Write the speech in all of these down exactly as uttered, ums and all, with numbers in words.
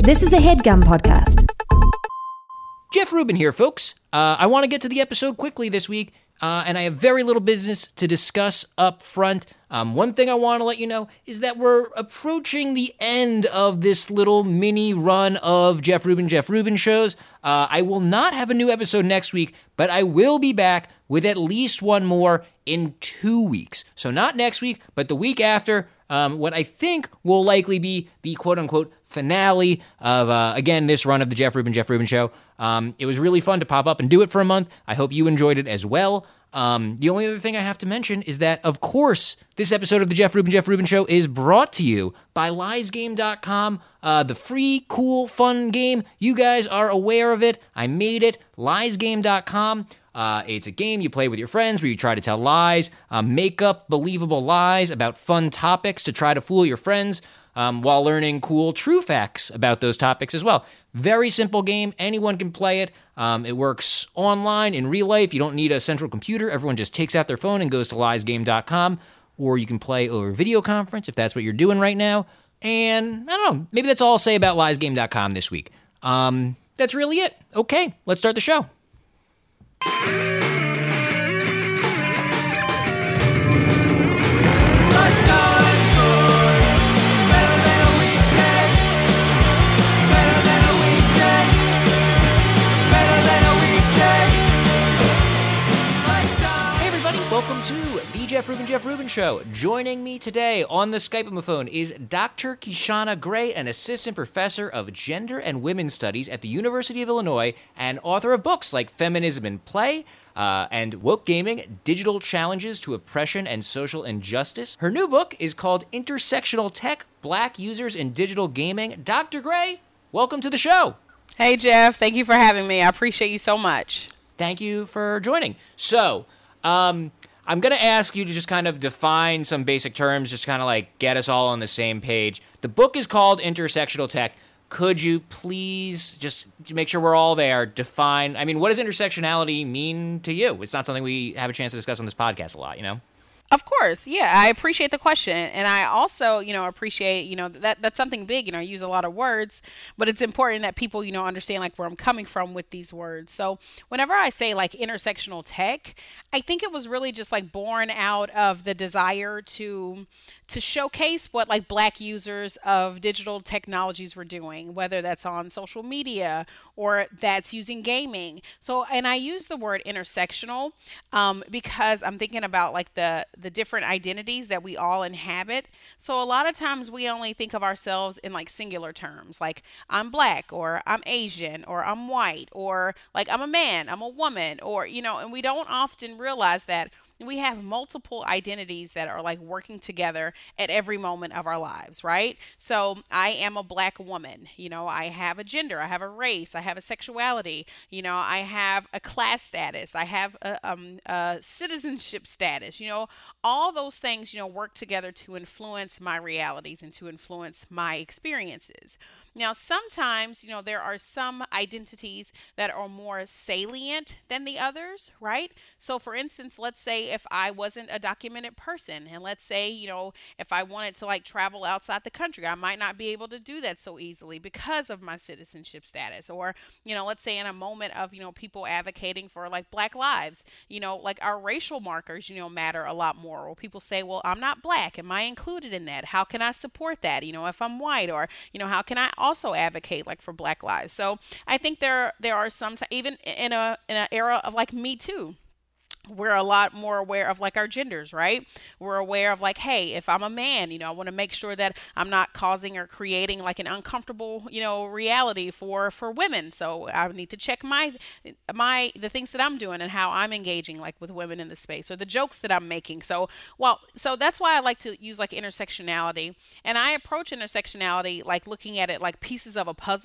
This is a HeadGum podcast. Jeff Rubin here, folks. Uh, I want to get to the episode quickly this week, uh, and I have very little business to discuss up front. Um, one thing I want to let you know is that we're approaching the end of this little mini run of Jeff Rubin, Jeff Rubin shows. Uh, I will not have a new episode next week, but I will be back with at least one more in two weeks. So not next week, but the week after. Um, what I think will likely be the quote-unquote finale of, uh, again, this run of the Jeff Rubin, Jeff Rubin show. Um, it was really fun to pop up and do it for a month. I hope you enjoyed it as well. Um, the only other thing I have to mention is that, of course, this episode of the Jeff Rubin, Jeff Rubin show is brought to you by lies game dot com, uh, the free, cool, fun game. You guys are aware of it. I made it, lies game dot com. Uh, it's a game you play with your friends where you try to tell lies, um, make up believable lies about fun topics to try to fool your friends um, while learning cool true facts about those topics as well. Very simple game. Anyone can play it. Um, it works online, in real life. You don't need a central computer. Everyone just takes out their phone and goes to lies game dot com, or you can play over video conference if that's what you're doing right now. And I don't know, maybe that's all I'll say about lies game dot com this week. Um, that's really it. Okay, let's start the show. Welcome to the Jeff Rubin, Jeff Rubin Show. Joining me today on the Skype-o-phone is Doctor Kishana Gray, an assistant professor of gender and women's studies at the University of Illinois and author of books like Feminism in Play uh, and Woke Gaming, Digital Challenges to Oppression and Social Injustice. Her new book is called Intersectional Tech, Black Users in Digital Gaming. Doctor Gray, welcome to the show. Hey, Jeff. Thank you for having me. I appreciate you so much. Thank you for joining. So, um... I'm going to ask you to just kind of define some basic terms, just kind of like get us all on the same page. The book is called Intersectional Tech. Could you please just make sure we're all there, define, I mean, what does intersectionality mean to you? It's not something we have a chance to discuss on this podcast a lot, you know? Of course. Yeah, I appreciate the question. And I also, you know, appreciate, you know, that that's something big. You know, I use a lot of words, but it's important that people, you know, understand like where I'm coming from with these words. So whenever I say like intersectional tech, I think it was really just like born out of the desire to to showcase what like Black users of digital technologies were doing, whether that's on social media or that's using gaming. So, and I use the word intersectional um, because I'm thinking about like the the different identities that we all inhabit. So a lot of times we only think of ourselves in like singular terms, like I'm Black or I'm Asian or I'm white or like I'm a man, I'm a woman, or, you know, and we don't often realize that we have multiple identities that are like working together at every moment of our lives, right? So I am a Black woman, you know, I have a gender, I have a race, I have a sexuality, you know, I have a class status, I have a, um, a citizenship status, you know, all those things, you know, work together to influence my realities and to influence my experiences. Now, sometimes, you know, there are some identities that are more salient than the others, right? So for instance, let's say if I wasn't a documented person, and let's say, you know, if I wanted to like travel outside the country, I might not be able to do that so easily because of my citizenship status. Or, you know, let's say in a moment of, you know, people advocating for like Black lives, you know, like our racial markers, you know, matter a lot more. Or people say, well, I'm not Black. Am I included in that? How can I support that? You know, if I'm white, or, you know, how can I also advocate like for Black lives? So I think there, there are some, t- even in a, in an era of like Me Too, we're a lot more aware of like our genders, right? We're aware of like, hey, if I'm a man, you know, I want to make sure that I'm not causing or creating like an uncomfortable, you know, reality for, for women. So I need to check my, my, the things that I'm doing and how I'm engaging like with women in the space, or the jokes that I'm making. So, well, so that's why I like to use like intersectionality. And I approach intersectionality like looking at it like pieces of a puzzle,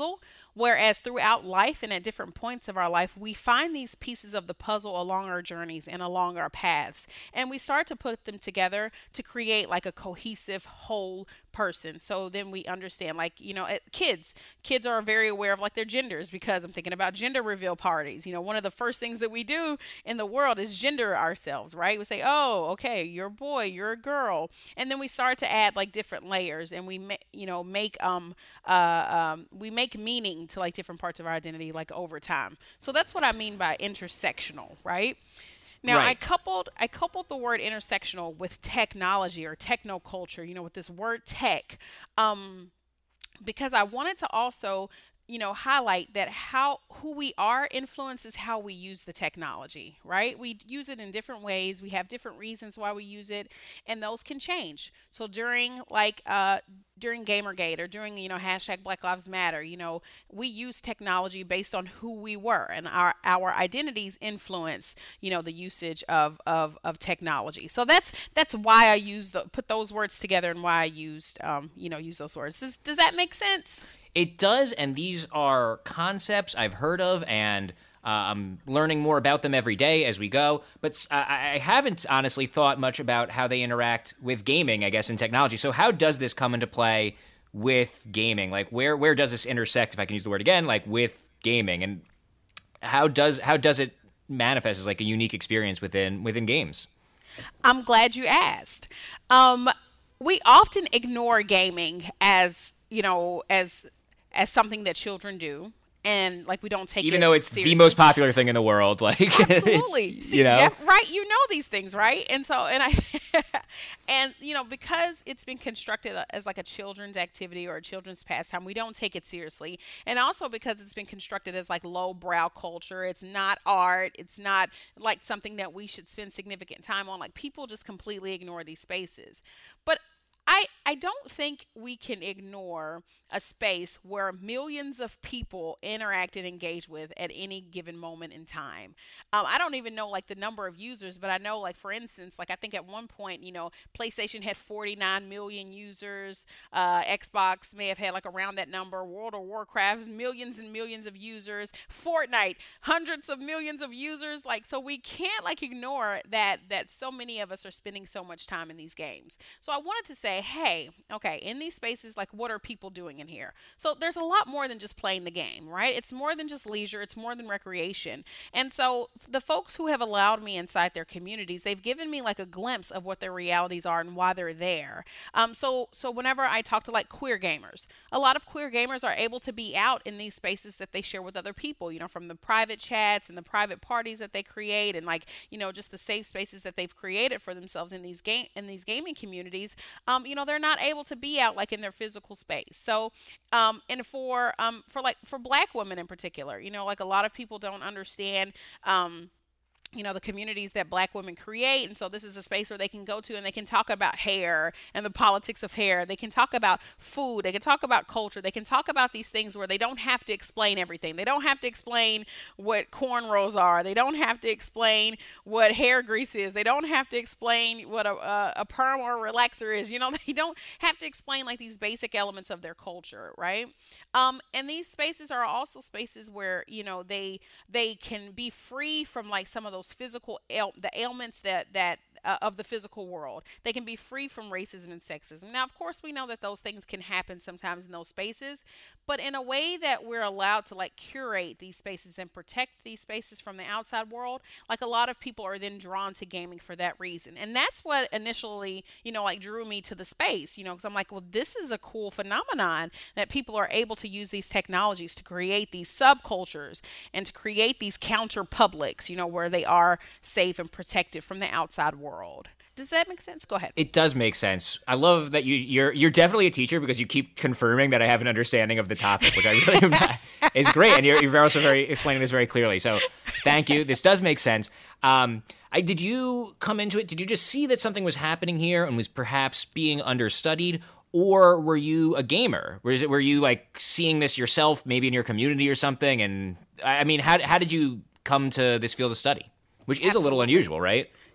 Whereas throughout life and at different points of our life, we find these pieces of the puzzle along our journeys and along our paths. And we start to put them together to create like a cohesive whole person. So then we understand, like, you know, kids, kids are very aware of like their genders, because I'm thinking about gender reveal parties. You know, one of the first things that we do in the world is gender ourselves, right? We say, oh, okay, you're a boy, you're a girl. And then we start to add like different layers, and we, ma- you know, make, um, uh, um, we make meaning to like different parts of our identity, like over time. So that's what I mean by intersectional, right? Now, right. I coupled I coupled the word intersectional with technology or technoculture, you know, with this word tech, um, because I wanted to also, you know, highlight that how who we are influences how we use the technology, right? We use it in different ways. We have different reasons why we use it, and those can change. So during like uh, during Gamergate or during, you know, hashtag Black Lives Matter, you know, we use technology based on who we were, and our, our identities influence, you know, the usage of, of, of technology. So that's, that's why I used the, put those words together, and why I used, um, you know, use those words. Does, does that make sense? It does, and these are concepts I've heard of, and uh, I'm learning more about them every day as we go. But I, I haven't honestly thought much about how they interact with gaming, I guess, and technology. So how does this come into play with gaming? Like, where where does this intersect, if I can use the word again, like with gaming, and how does how does it manifest as like a unique experience within within games? I'm glad you asked. Um, we often ignore gaming as, you know, as as something that children do, and like we don't take even it though it's seriously. The most popular thing in the world. Like, absolutely, See, you know, Jeff, right? You know these things, right? And so, and I, and you know, because it's been constructed as like a children's activity or a children's pastime, we don't take it seriously. And also because it's been constructed as like lowbrow culture, it's not art, it's not like something that we should spend significant time on. Like, people just completely ignore these spaces, but I, I don't think we can ignore a space where millions of people interact and engage with at any given moment in time. Um, I don't even know like the number of users, but I know, like, for instance, like I think at one point, you know, PlayStation had forty-nine million users. Uh, Xbox may have had like around that number. World of Warcraft, millions and millions of users. Fortnite, hundreds of millions of users. Like, so we can't like ignore that, that so many of us are spending so much time in these games. So I wanted to say, hey, okay, in these spaces, like, what are people doing in here? So there's a lot more than just playing the game, right? It's more than just leisure. It's more than recreation. And so the folks who have allowed me inside their communities, they've given me like a glimpse of what their realities are and why they're there. Um, so, so whenever I talk to like queer gamers, a lot of queer gamers are able to be out in these spaces that they share with other people, you know, from the private chats and the private parties that they create, and like, you know, just the safe spaces that they've created for themselves in these game, in these gaming communities. Um, you know, they're not able to be out like in their physical space. So, um, and for, um, for like, for Black women in particular, you know, like a lot of people don't understand, um, you know, the communities that Black women create. And so this is a space where they can go to and they can talk about hair and the politics of hair. They can talk about food. They can talk about culture. They can talk about these things where they don't have to explain everything. They don't have to explain what cornrows are. They don't have to explain what hair grease is. They don't have to explain what a, a, a perm or a relaxer is. You know, they don't have to explain like these basic elements of their culture, right? Um, and these spaces are also spaces where, you know, they, they can be free from like some of those physical ail- the ailments that that uh, of the physical world. They can be free from racism and sexism. Now, of course, we know that those things can happen sometimes in those spaces, but in a way that we're allowed to like curate these spaces and protect these spaces from the outside world. Like, a lot of people are then drawn to gaming for that reason, and that's what initially, you know, like drew me to the space. You know, because I'm like, well, this is a cool phenomenon that people are able to use these technologies to create these subcultures and to create these counter publics. You know, where they are safe and protected from the outside world. Does that make sense? Go ahead. It does make sense. I love that you, you're you're definitely a teacher, because you keep confirming that I have an understanding of the topic, which I really am not, is great. And you're, you're also very explaining this very clearly. So thank you. This does make sense. Um, I, did you come into it? Did you just see that something was happening here and was perhaps being understudied? Or were you a gamer? Was it, were you like seeing this yourself, maybe in your community or something? And I mean, how how did you come to this field of study, which is Absolutely. a little unusual, right?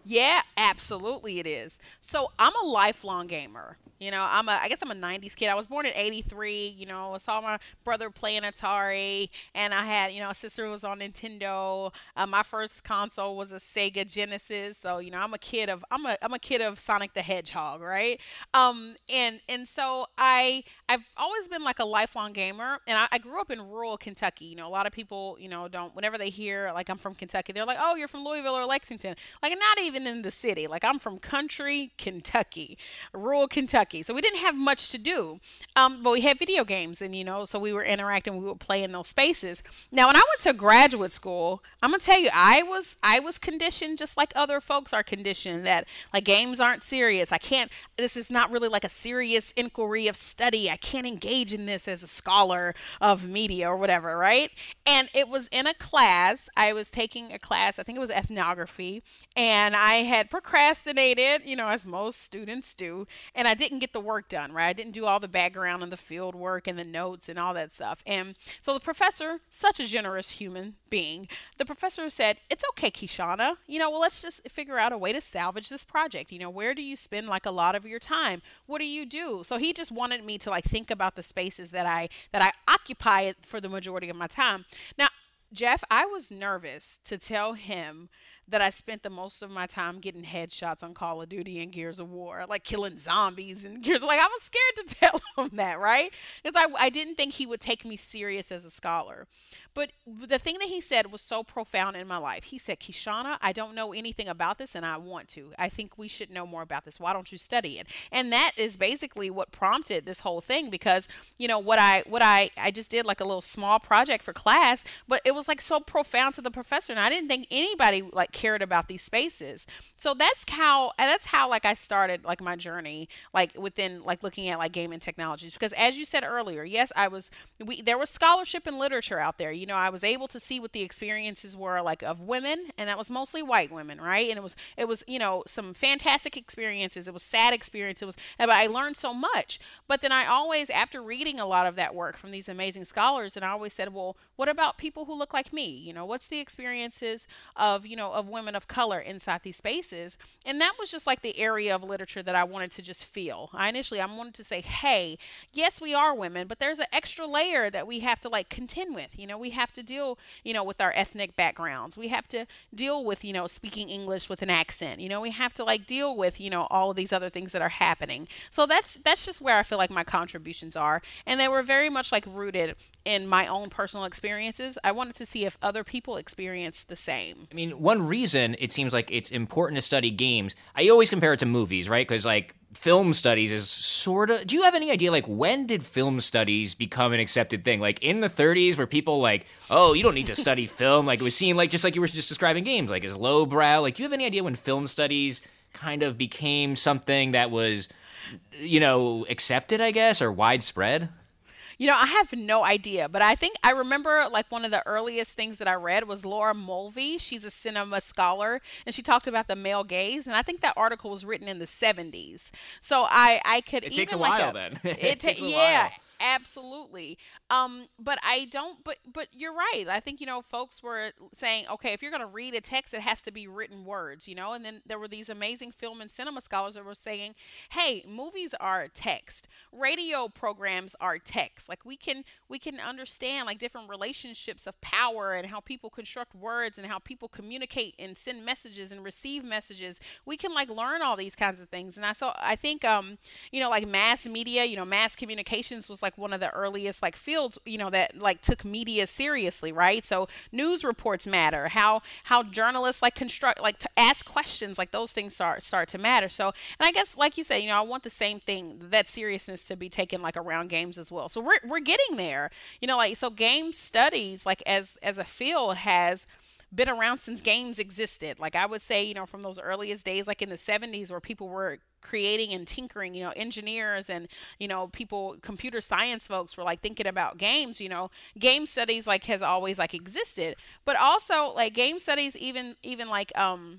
Yeah, absolutely it is. So I'm a lifelong gamer. You know, I'm a I guess I'm a nineties kid. I was born in eighty-three, you know, I saw my brother playing Atari and I had, you know, a sister who was on Nintendo. Uh, my first console was a Sega Genesis. So, you know, I'm a kid of I'm a I'm a kid of Sonic the Hedgehog, right? Um and and so I I've always been like a lifelong gamer and I, I grew up in rural Kentucky. You know, a lot of people, you know, don't whenever they hear like I'm from Kentucky, they're like, "Oh, you're from Louisville or Lexington." Like not even in the city. Like I'm from country Kentucky, rural Kentucky. So we didn't have much to do. Um, but we had video games and, you know, so we were interacting, we would play in those spaces. Now, when I went to graduate school, I'm going to tell you, I was, I was conditioned just like other folks are conditioned that like games aren't serious. I can't, this is not really like a serious inquiry of study. I can't engage in this as a scholar of media or whatever, right? And it was in a class, I was taking a class, I think it was ethnography, and I had procrastinated, you know, as most students do, and I didn't get the work done, right? I didn't do all the background and the field work and the notes and all that stuff. And so the professor, such a generous human being, the professor said, "It's okay, Kishana. You know, well, let's just figure out a way to salvage this project. You know, where do you spend like a lot of your time? What do you do?" So he just wanted me to like think about the spaces that I that I occupy for the majority of my time. Now, Jeff, I was nervous to tell him that I spent the most of my time getting headshots on Call of Duty and Gears of War, like killing zombies and Gears. Like I was scared to tell him that, right? Because I, I didn't think he would take me serious as a scholar. But the thing that he said was so profound in my life. He said, "Kishana, I don't know anything about this and I want to. I think we should know more about this. Why don't you study it?" And that is basically what prompted this whole thing because, you know, what I what I I just did like a little small project for class, but it was like so profound to the professor and I didn't think anybody like cared about these spaces. So that's how that's how like I started like my journey like within like looking at like gaming technologies because as you said earlier, yes, I was we there was scholarship and literature out there. You know, I was able to see what the experiences were like of women and that was mostly white women, right? And it was it was, you know, some fantastic experiences. It was sad experiences. It was but I learned so much. But then I always after reading a lot of that work from these amazing scholars and I always said, "Well, what about people who look like me? You know, what's the experiences of, you know, of women of color inside these spaces?" And that was just like the area of literature that I wanted to just feel. I initially I wanted to say, "Hey, yes, we are women, but there's an extra layer that we have to like contend with. You know, we have to deal, you know, with our ethnic backgrounds. We have to deal with, you know, speaking English with an accent. You know, we have to like deal with, you know, all of these other things that are happening." So that's that's just where I feel like my contributions are. And they were very much like rooted in my own personal experiences. I wanted to see if other people experienced the same. I mean, one reason it seems like it's important to study games, I always compare it to movies, right? Because like film studies is sort of, do you have any idea like when did film studies become an accepted thing? Like in the thirties where people like, "Oh, you don't need to study film." Like it was seen like, just like you were just describing games, like as lowbrow. Like do you have any idea when film studies kind of became something that was, you know, accepted, I guess, or widespread? You know, I have no idea, but I think I remember like one of the earliest things that I read was Laura Mulvey. She's a cinema scholar and she talked about the male gaze. And I think that article was written in the seventies. So I, I could It even takes a like while a, then. It, It ta- takes a yeah, while. absolutely. Um, but I don't, but, but you're right. I think, you know, folks were saying, okay, if you're going to read a text, it has to be written words, you know, and then there were these amazing film and cinema scholars that were saying, "Hey, movies are text, radio programs are text. Like we can, we can understand like different relationships of power and how people construct words and how people communicate and send messages and receive messages. We can like learn all these kinds of things." And I saw, I think, um, you know, like mass media, you know, mass communications was like one of the earliest like fields, you know, that like took media seriously, right? So news reports matter, how how journalists like construct, like to ask questions, like those things start start to matter. So, and I guess like you said, you know, I want the same thing, that seriousness to be taken like around games as well. So we're we're getting there, you know, like so game studies like as as a field has been around since games existed. Like I would say, you know, from those earliest days, like in the seventies where people were creating and tinkering, you know, engineers and, you know, people, computer science folks were like thinking about games, you know, game studies like has always like existed, but also like game studies, even, even like, um,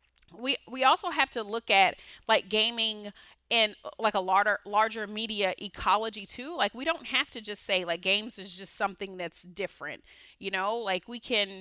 we, we also have to look at like gaming and like a larger larger media ecology too. Like we don't have to just say like games is just something that's different, you know, like we can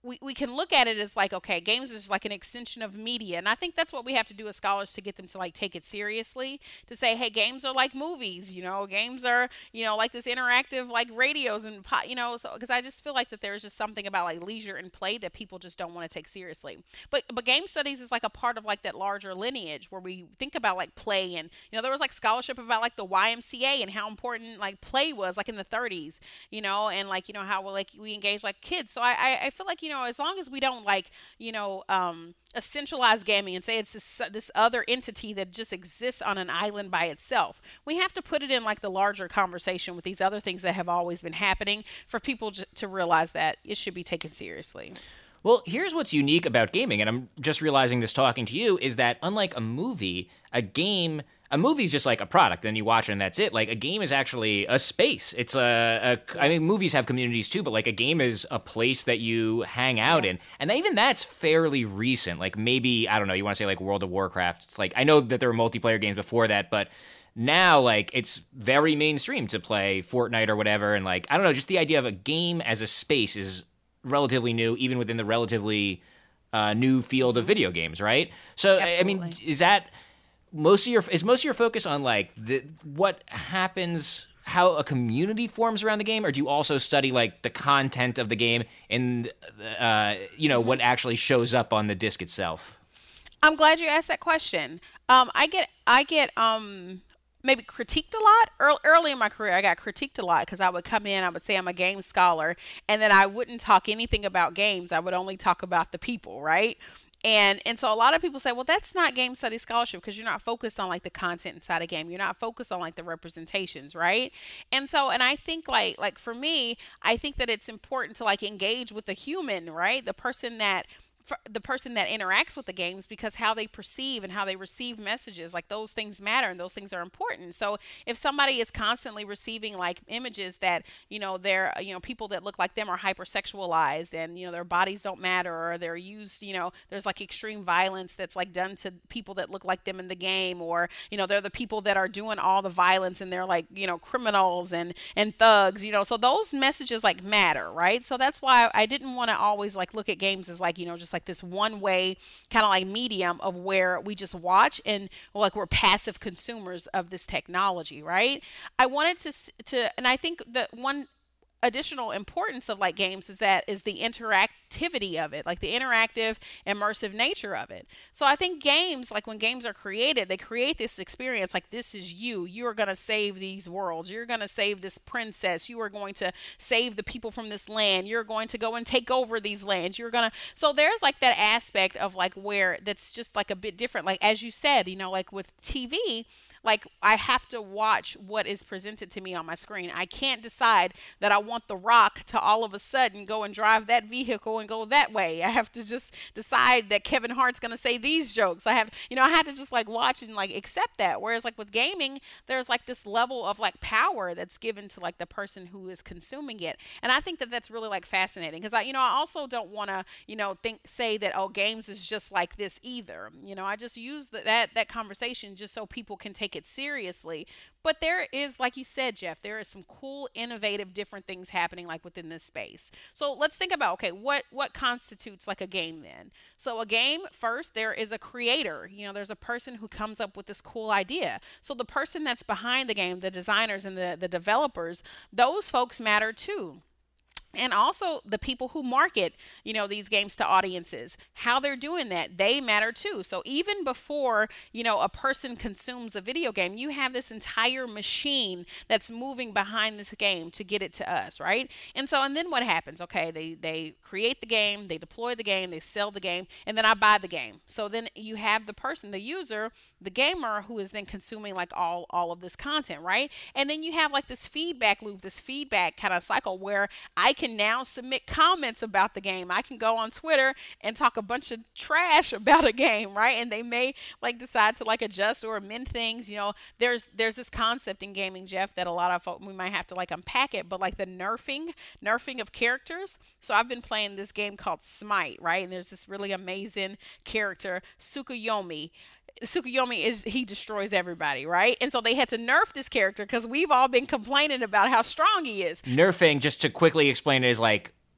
we, we can look at it as like, okay, games is like an extension of media. And I think that's what we have to do as scholars to get them to like take it seriously, to say, hey, games are like movies, you know, games are, you know, like this interactive like radios and, you know, so because I just feel like that there's just something about like leisure and play that people just don't want to take seriously. But but game studies is like a part of like that larger lineage where we think about like play, and, you know, there was like scholarship about like the Y M C A and how important like play was like in the thirties, you know, and like, you know, how like we engage like kids. So I, I, I feel like, you know, as long as we don't like, you know, um, essentialize gaming and say it's this, this other entity that just exists on an island by itself, we have to put it in like the larger conversation with these other things that have always been happening for people j- to realize that it should be taken seriously. Well, here's what's unique about gaming, and I'm just realizing this talking to you, is that unlike a movie, a game, a movie's just like a product, and you watch it and that's it. Like, a game is actually a space. It's a, a I mean, movies have communities too, but like a game is a place that you hang out in. And even that's fairly recent. Like, maybe, I don't know, you want to say like World of Warcraft. It's like, I know that there were multiplayer games before that, but now, like, it's very mainstream to play Fortnite or whatever. And like, I don't know, just the idea of a game as a space is relatively new, even within the relatively uh, new field of video games, right? So, Absolutely. I mean, is that most of your is most of your focus on like the what happens, how a community forms around the game, or do you also study like the content of the game and uh, you know, what actually shows up on the disc itself? I'm glad you asked that question. Um, I get I get um. maybe critiqued a lot. Early, early in my career, I got critiqued a lot because I would come in, I would say I'm a game scholar, and then I wouldn't talk anything about games. I would only talk about the people, right? And and so a lot of people say, well, that's not game study scholarship because you're not focused on like the content inside a game. You're not focused on like the representations, right? And so, and I think like like for me, I think that it's important to like engage with the human, right? The person that for the person that interacts with the games, because how they perceive and how they receive messages, like those things matter and those things are important. So if somebody is constantly receiving like images that, you know, they're, you know, people that look like them are hypersexualized and, you know, their bodies don't matter, or they're used, you know, there's like extreme violence that's like done to people that look like them in the game, or, you know, they're the people that are doing all the violence and they're like, you know, criminals and, and thugs, you know, so those messages like matter, right? So that's why I didn't want to always like look at games as like, you know, just like this one way kind of like medium of where we just watch and like we're passive consumers of this technology, right? I wanted to to and I think that one additional importance of like games is that is the interactivity of it, like the interactive immersive nature of it. So I think games, like when games are created, they create this experience like this is you you're going to save these worlds, you're going to save this princess, you are going to save the people from this land, you're going to go and take over these lands, you're going to, so there's like that aspect of like where that's just like a bit different, like as you said, you know, like with T V, like I have to watch what is presented to me on my screen. I can't decide that I want The Rock to all of a sudden go and drive that vehicle and go that way. I have to just decide that Kevin Hart's going to say these jokes. I have, you know, I had to just like watch and like accept that. Whereas like with gaming, there's like this level of like power that's given to like the person who is consuming it. And I think that that's really like fascinating because I, you know, I also don't want to, you know, think, say that, oh, games is just like this either. You know, I just use the, that, that conversation just so people can take it seriously. But there is, like you said, Jeff, there is some cool, innovative, different things happening like within this space. So let's think about, okay, what what constitutes like a game then? So a game, first, there is a creator. You know, there's a person who comes up with this cool idea. So the person that's behind the game, the designers and the, the developers, those folks matter too. And also the people who market, you know, these games to audiences, how they're doing that, they matter too. So even before, you know, a person consumes a video game, you have this entire machine that's moving behind this game to get it to us, right? And so, and then what happens? Okay, they, they create the game, they deploy the game, they sell the game, and then I buy the game. So then you have the person, the user, the gamer, who is then consuming like all, all of this content, right? And then you have like this feedback loop, this feedback kind of cycle where I can can now submit comments about the game. I can go on Twitter and talk a bunch of trash about a game, right? And they may like decide to like adjust or amend things. You know, there's there's this concept in gaming, Jeff, that a lot of folks, we might have to like unpack it, but like the nerfing, nerfing of characters. So I've been playing this game called Smite, right? And there's this really amazing character, Tsukuyomi. Tsukuyomi is, he destroys everybody, right? And so they had to nerf this character because we've all been complaining about how strong he is. Nerfing, just to quickly explain it, is like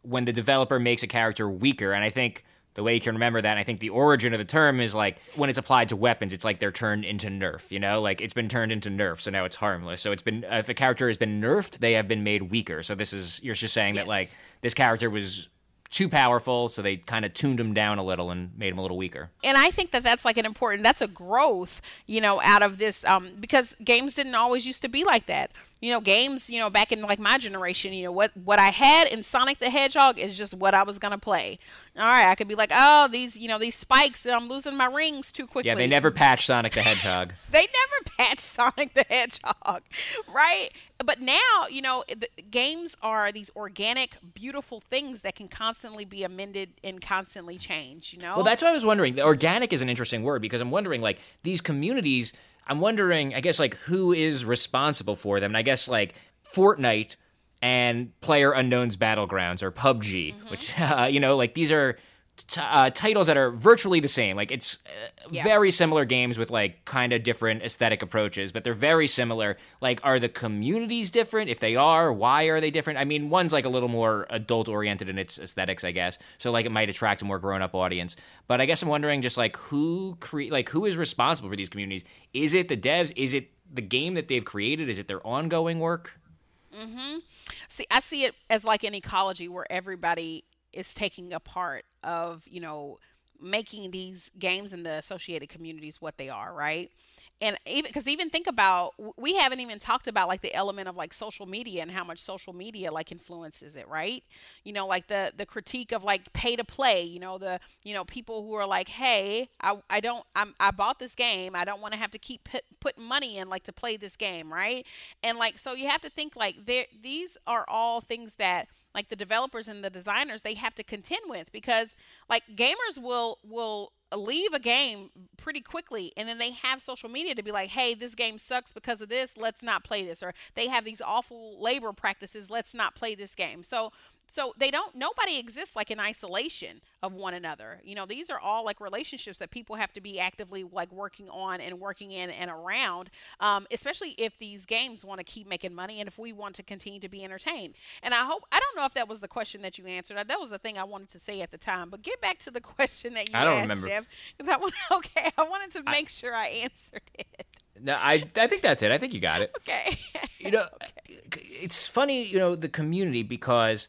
when the developer makes a character weaker. And I think the way you can remember that, and I think the origin of the term is like when it's applied to weapons, it's like they're turned into Nerf, you know? Like it's been turned into Nerf, so now it's harmless. So it's been, if a character has been nerfed, they have been made weaker. So this is, you're just saying yes. that like this character was too powerful, so they kind of tuned him down a little and made him a little weaker. And I think that that's like an important, that's a growth, you know, out of this, um, because games didn't always used to be like that. You know, games, you know, back in like my generation, you know, what, what I had in Sonic the Hedgehog is just what I was going to play. All right, I could be like, oh, these, you know, these spikes, I'm losing my rings too quickly. Yeah, they never patched Sonic the Hedgehog. They never patched Sonic the Hedgehog, right? But now, you know, the games are these organic, beautiful things that can constantly be amended and constantly change, you know? Well, that's what I was wondering. The organic is an interesting word because I'm wondering, like, these communities, I'm wondering, I guess, like, who is responsible for them? And I guess, like, Fortnite and PlayerUnknown's Battlegrounds or P U B G, mm-hmm. which, uh, you know, like, these are t- uh, titles that are virtually the same. Like, it's uh, yeah. very similar games with, like, kind of different aesthetic approaches, but they're very similar. Like, are the communities different? If they are, why are they different? I mean, one's, like, a little more adult-oriented in its aesthetics, I guess, so, like, it might attract a more grown-up audience. But I guess I'm wondering just, like, who cre- like who is responsible for these communities? Is it the devs? Is it the game that they've created? Is it their ongoing work? Mm-hmm. See, I see it as like an ecology where everybody is taking a part of, you know, making these games and the associated communities what they are, right? And even because even think about, we haven't even talked about like the element of like social media and how much social media like influences it, right? You know, like the the critique of like pay to play, you know, the, you know, people who are like, hey, I, I don't, I'm, I bought this game. I don't want to have to keep put, putting money in like to play this game, right? And like, so you have to think like there, these are all things that like the developers and the designers, they have to contend with because like gamers will, will, leave a game pretty quickly and then they have social media to be like, hey, this game sucks because of this, let's not play this, or they have these awful labor practices, let's not play this game. So so they don't, nobody exists like in isolation of one another. You know, these are all like relationships that people have to be actively like working on and working in and around, um, especially if these games want to keep making money and if we want to continue to be entertained. And I hope, I don't know if that was the question that you answered. That was the thing I wanted to say at the time, but get back to the question that you I don't asked, remember. Jeff. Because I want, okay, I wanted to make I, sure I answered it. No, I I think that's it. I think you got it. Okay. You know, okay. It's funny, you know, the community, because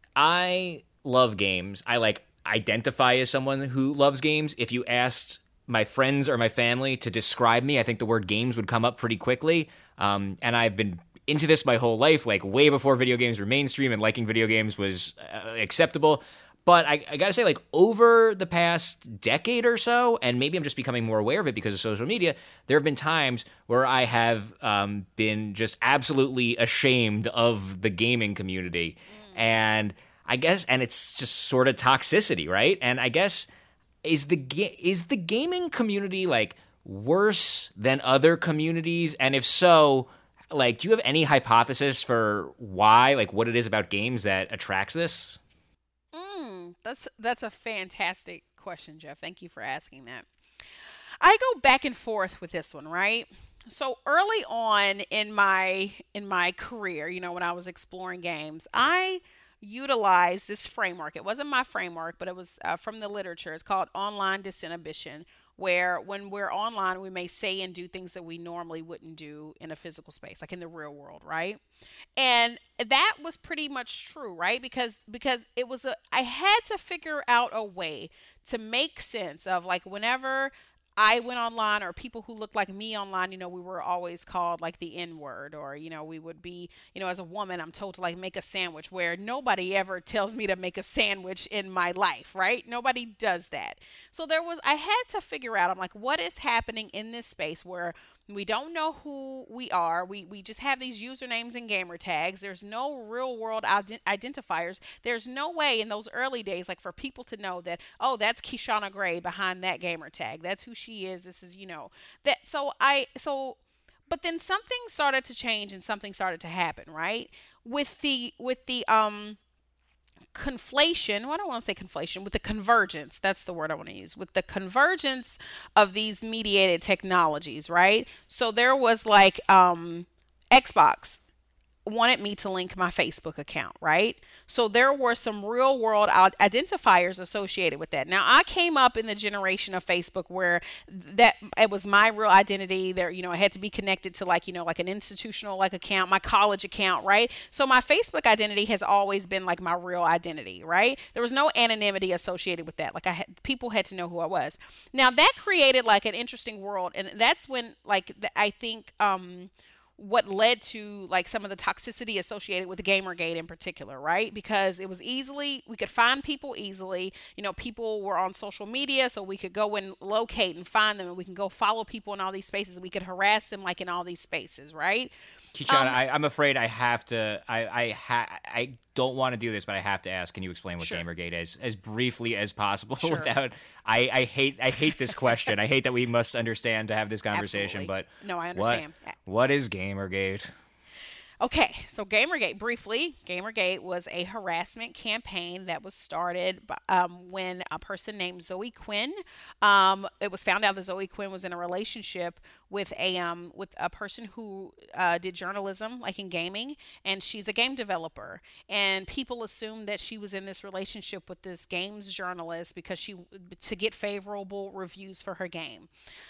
I love games. I like identify as someone who loves games. If you asked my friends or my family to describe me, I think the word games would come up pretty quickly. Um, and I've been into this my whole life, like way before video games were mainstream and liking video games was uh, acceptable. But I, I gotta say, like, over the past decade or so, and maybe I'm just becoming more aware of it because of social media, there have been times where I have um, been just absolutely ashamed of the gaming community. Mm. And I guess, and it's just sort of toxicity, right? And I guess, is the ga- is the gaming community, like, worse than other communities? And if so, like, do you have any hypothesis for why, like, what it is about games that attracts this? Mm, that's that's a fantastic question, Jeff. Thank you for asking that. I go back and forth with this one, right? So early on in my in my career, you know, when I was exploring games, I utilized this framework. It wasn't my framework, but it was uh, from the literature. It's called online disinhibition, where when we're online, we may say and do things that we normally wouldn't do in a physical space, like in the real world, right? And that was pretty much true, right? Because because it was a, I had to figure out a way to make sense of like whenever I went online or people who looked like me online, you know, we were always called like the N word, or, you know, we would be, you know, as a woman, I'm told to like make a sandwich, where nobody ever tells me to make a sandwich in my life, right? Nobody does that. So there was, I had to figure out, I'm like, what is happening in this space where we don't know who we are. We we just have these usernames and gamer tags. There's no real world ident- identifiers. There's no way in those early days, like for people to know that, oh, that's Kishana Gray behind that gamer tag. That's who she is. This is, you know, that. So I, so, but then something started to change and something started to happen, right? With the, with the, um, conflation, well, I don't want to say conflation, with the convergence, that's the word I want to use, with the convergence of these mediated technologies, right? So there was like um, Xbox wanted me to link my Facebook account, right? So there were some real world identifiers associated with that. Now, I came up in the generation of Facebook where that it was my real identity there. You know, I had to be connected to like, you know, like an institutional like account, my college account, right? So my Facebook identity has always been like my real identity, right? There was no anonymity associated with that. Like I had, people had to know who I was. Now that created like an interesting world. And that's when like I think, um, what led to like some of the toxicity associated with the Gamergate in particular, right? Because it was easily, we could find people easily, you know, people were on social media, so we could go and locate and find them, and we can go follow people in all these spaces. We could harass them like in all these spaces, right? Keisha, Um, I, I'm afraid I have to. I I ha, I don't want to do this, but I have to ask. Can you explain what Sure. Gamergate is as briefly as possible? Sure. Without, I, I hate I hate this question. I hate that we must understand to have this conversation. Absolutely. But No, I understand. What, what is Gamergate? Okay, so Gamergate, briefly, Gamergate was a harassment campaign that was started um, when a person named Zoe Quinn, um, it was found out that Zoe Quinn was in a relationship with a um, with a person who uh, did journalism, like in gaming, and she's a game developer. And people assumed that she was in this relationship with this games journalist because she to get favorable reviews for her game.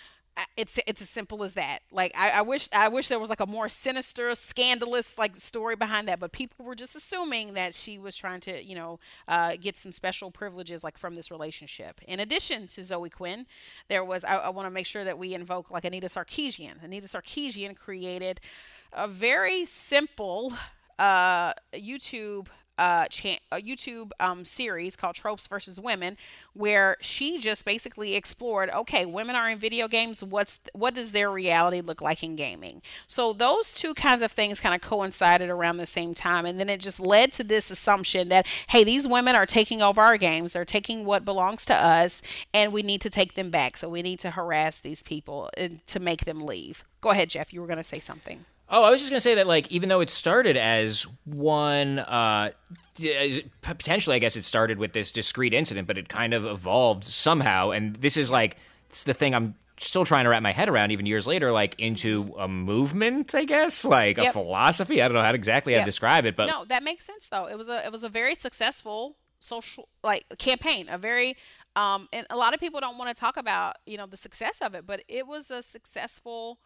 It's it's as simple as that. Like I, I wish I wish there was like a more sinister, scandalous like story behind that. But people were just assuming that she was trying to, you know, uh, get some special privileges like from this relationship. In addition to Zoe Quinn, there was I, I want to make sure that we invoke like Anita Sarkeesian. Anita Sarkeesian created a very simple uh, YouTube. Uh, cha- a YouTube um, series called Tropes versus Women, where she just basically explored, okay, women are in video games. What's th- what does their reality look like in gaming? So those two kinds of things kind of coincided around the same time, and then it just led to this assumption that, hey, these women are taking over our games. They're taking what belongs to us, and we need to take them back. So we need to harass these people and to make them leave. Go ahead, Jeff. You were going to say something. Oh, I was just going to say that, like, even though it started as one, uh, potentially, I guess it started with this discrete incident, but it kind of evolved somehow. And this is, like, it's the thing I'm still trying to wrap my head around even years later, like, into a movement, I guess, like Yep. a philosophy. I don't know how exactly Yep. I'd describe it, but No, that makes sense, though. It was a it was a very successful social, like, campaign, a very um and a lot of people don't want to talk about, you know, the success of it, but it was a successful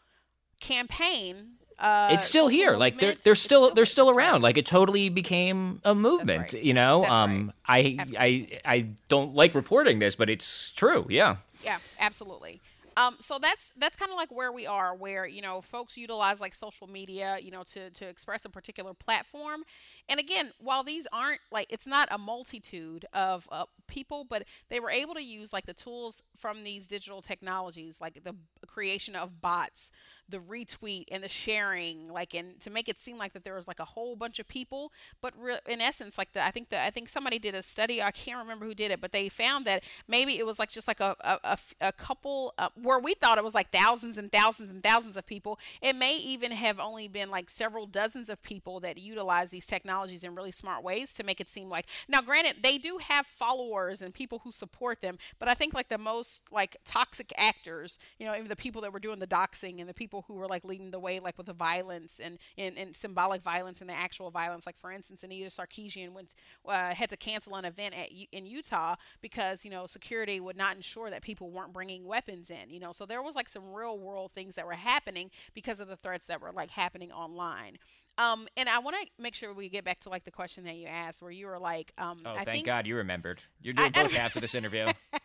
campaign. Uh, it's still social here. Like they're movement. they're It's still they're still that's around. right. Like it totally became a movement. right. You know, That's um, right. I Absolutely. I I don't like reporting this, but it's true. Yeah. Yeah, absolutely. Um, so that's that's kind of like where we are, where you know folks utilize like social media, you know, to to express a particular platform. And again, while these aren't like it's not a multitude of uh, people, but they were able to use like the tools from these digital technologies, like the creation of bots, the retweet and the sharing, like and to make it seem like that there was like a whole bunch of people, but re- in essence, like the I think the I think somebody did a study. I can't remember who did it, but they found that maybe it was like just like a a, a, a couple. Uh, where we thought it was like thousands and thousands and thousands of people, it may even have only been like several dozens of people that utilize these technologies in really smart ways to make it seem like, now granted, they do have followers and people who support them, but I think like the most like toxic actors, you know, even the people that were doing the doxing and the people who were like leading the way, like with the violence and, and, and symbolic violence and the actual violence, like for instance, Anita Sarkeesian went, uh, had to cancel an event at, in Utah because, you know, security would not ensure that people weren't bringing weapons in, you know, so there was like some real world things that were happening because of the threats that were like happening online. Um, and I want to make sure we get back to like the question that you asked, where you were like, um, Oh, I thank think, God you remembered. You're doing I- both halves of this interview.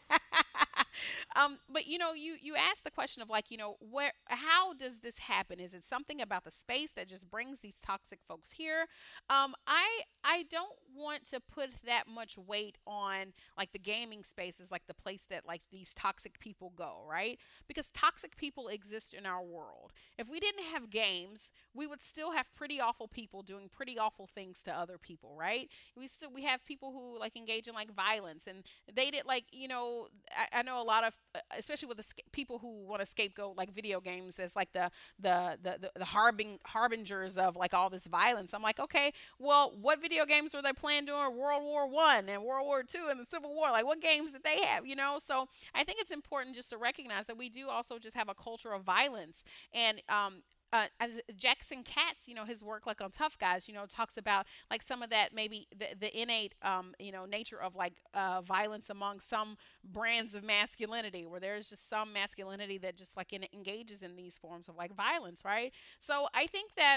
Um, but you know, you you asked the question of like, you know, where how does this happen? Is it something about the space that just brings these toxic folks here? Um, I I don't want to put that much weight on like the gaming space is like the place that like these toxic people go, right? Because toxic people exist in our world. If we didn't have games, we would still have pretty awful people doing pretty awful things to other people, right? We still we have people who like engage in like violence, and they did like, you know, I, I know a lot of especially with the sca- people who want to scapegoat like video games as like the the the the, the harbing, harbingers of like all this violence. I'm like, okay, well, what video games were they playing during World War One and World War Two and the Civil War? Like, what games did they have? You know, so I think it's important just to recognize that we do also just have a culture of violence, and um, uh, as Jackson Katz, you know, his work like on Tough Guys, you know, talks about like some of that maybe the, the innate, um, you know, nature of like uh, violence among some brands of masculinity, where there's just some masculinity that just like in, engages in these forms of like violence, right? So I think that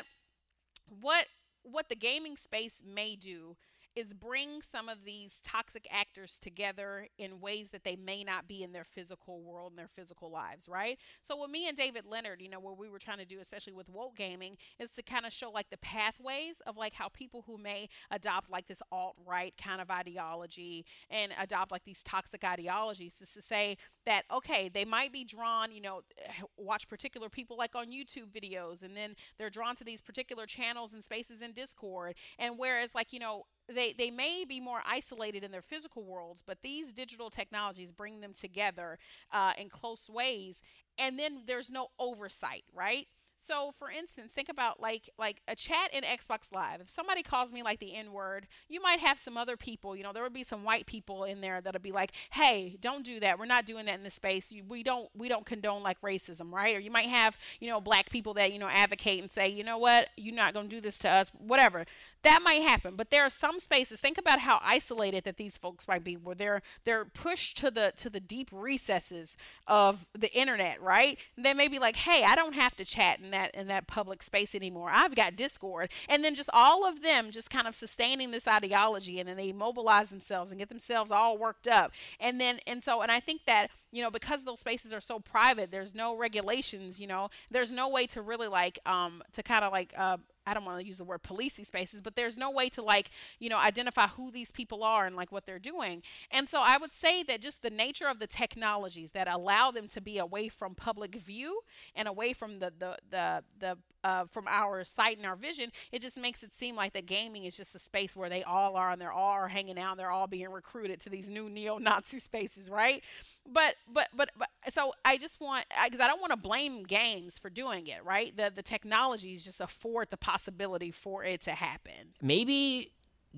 what what the gaming space may do is bring some of these toxic actors together in ways that they may not be in their physical world and their physical lives, right? So what me and David Leonard, you know, what we were trying to do, especially with woke gaming, is to kind of show like the pathways of like how people who may adopt like this alt-right kind of ideology and adopt like these toxic ideologies is to say that, okay, they might be drawn, you know, watch particular people like on YouTube videos, and then they're drawn to these particular channels and spaces in Discord. And whereas like, you know, they they may be more isolated in their physical worlds, but these digital technologies bring them together uh, in close ways, and then there's no oversight, right? So, for instance, think about like like a chat in Xbox Live. If somebody calls me like the N word, you might have some other people. You know, there would be some white people in there that'll be like, "Hey, don't do that. We're not doing that in this space. You, we don't we don't condone like racism, right?" Or you might have, you know, black people that, you know, advocate and say, "You know what? You're not going to do this to us." Whatever. That might happen. But there are some spaces. Think about how isolated that these folks might be, where they're they're pushed to the to the deep recesses of the internet, right? And they may be like, "Hey, I don't have to chat in that in that public space anymore. I've got Discord." And then just all of them just kind of sustaining this ideology, and then they mobilize themselves and get themselves all worked up. And then and so and I think that, you know, because those spaces are so private, there's no regulations, you know, there's no way to really like um to kind of like uh I don't want to use the word police these spaces, but there's no way to like, you know, identify who these people are and like what they're doing. And so I would say that just the nature of the technologies that allow them to be away from public view and away from the, the, the, the, uh, from our sight and our vision, it just makes it seem like that gaming is just a space where they all are and they're all are hanging out and they're all being recruited to these new neo-Nazi spaces, right? But, but, but, but, so I just want, because I, I don't want to blame games for doing it, right? The, the technologies just afford the possibility for it to happen. Maybe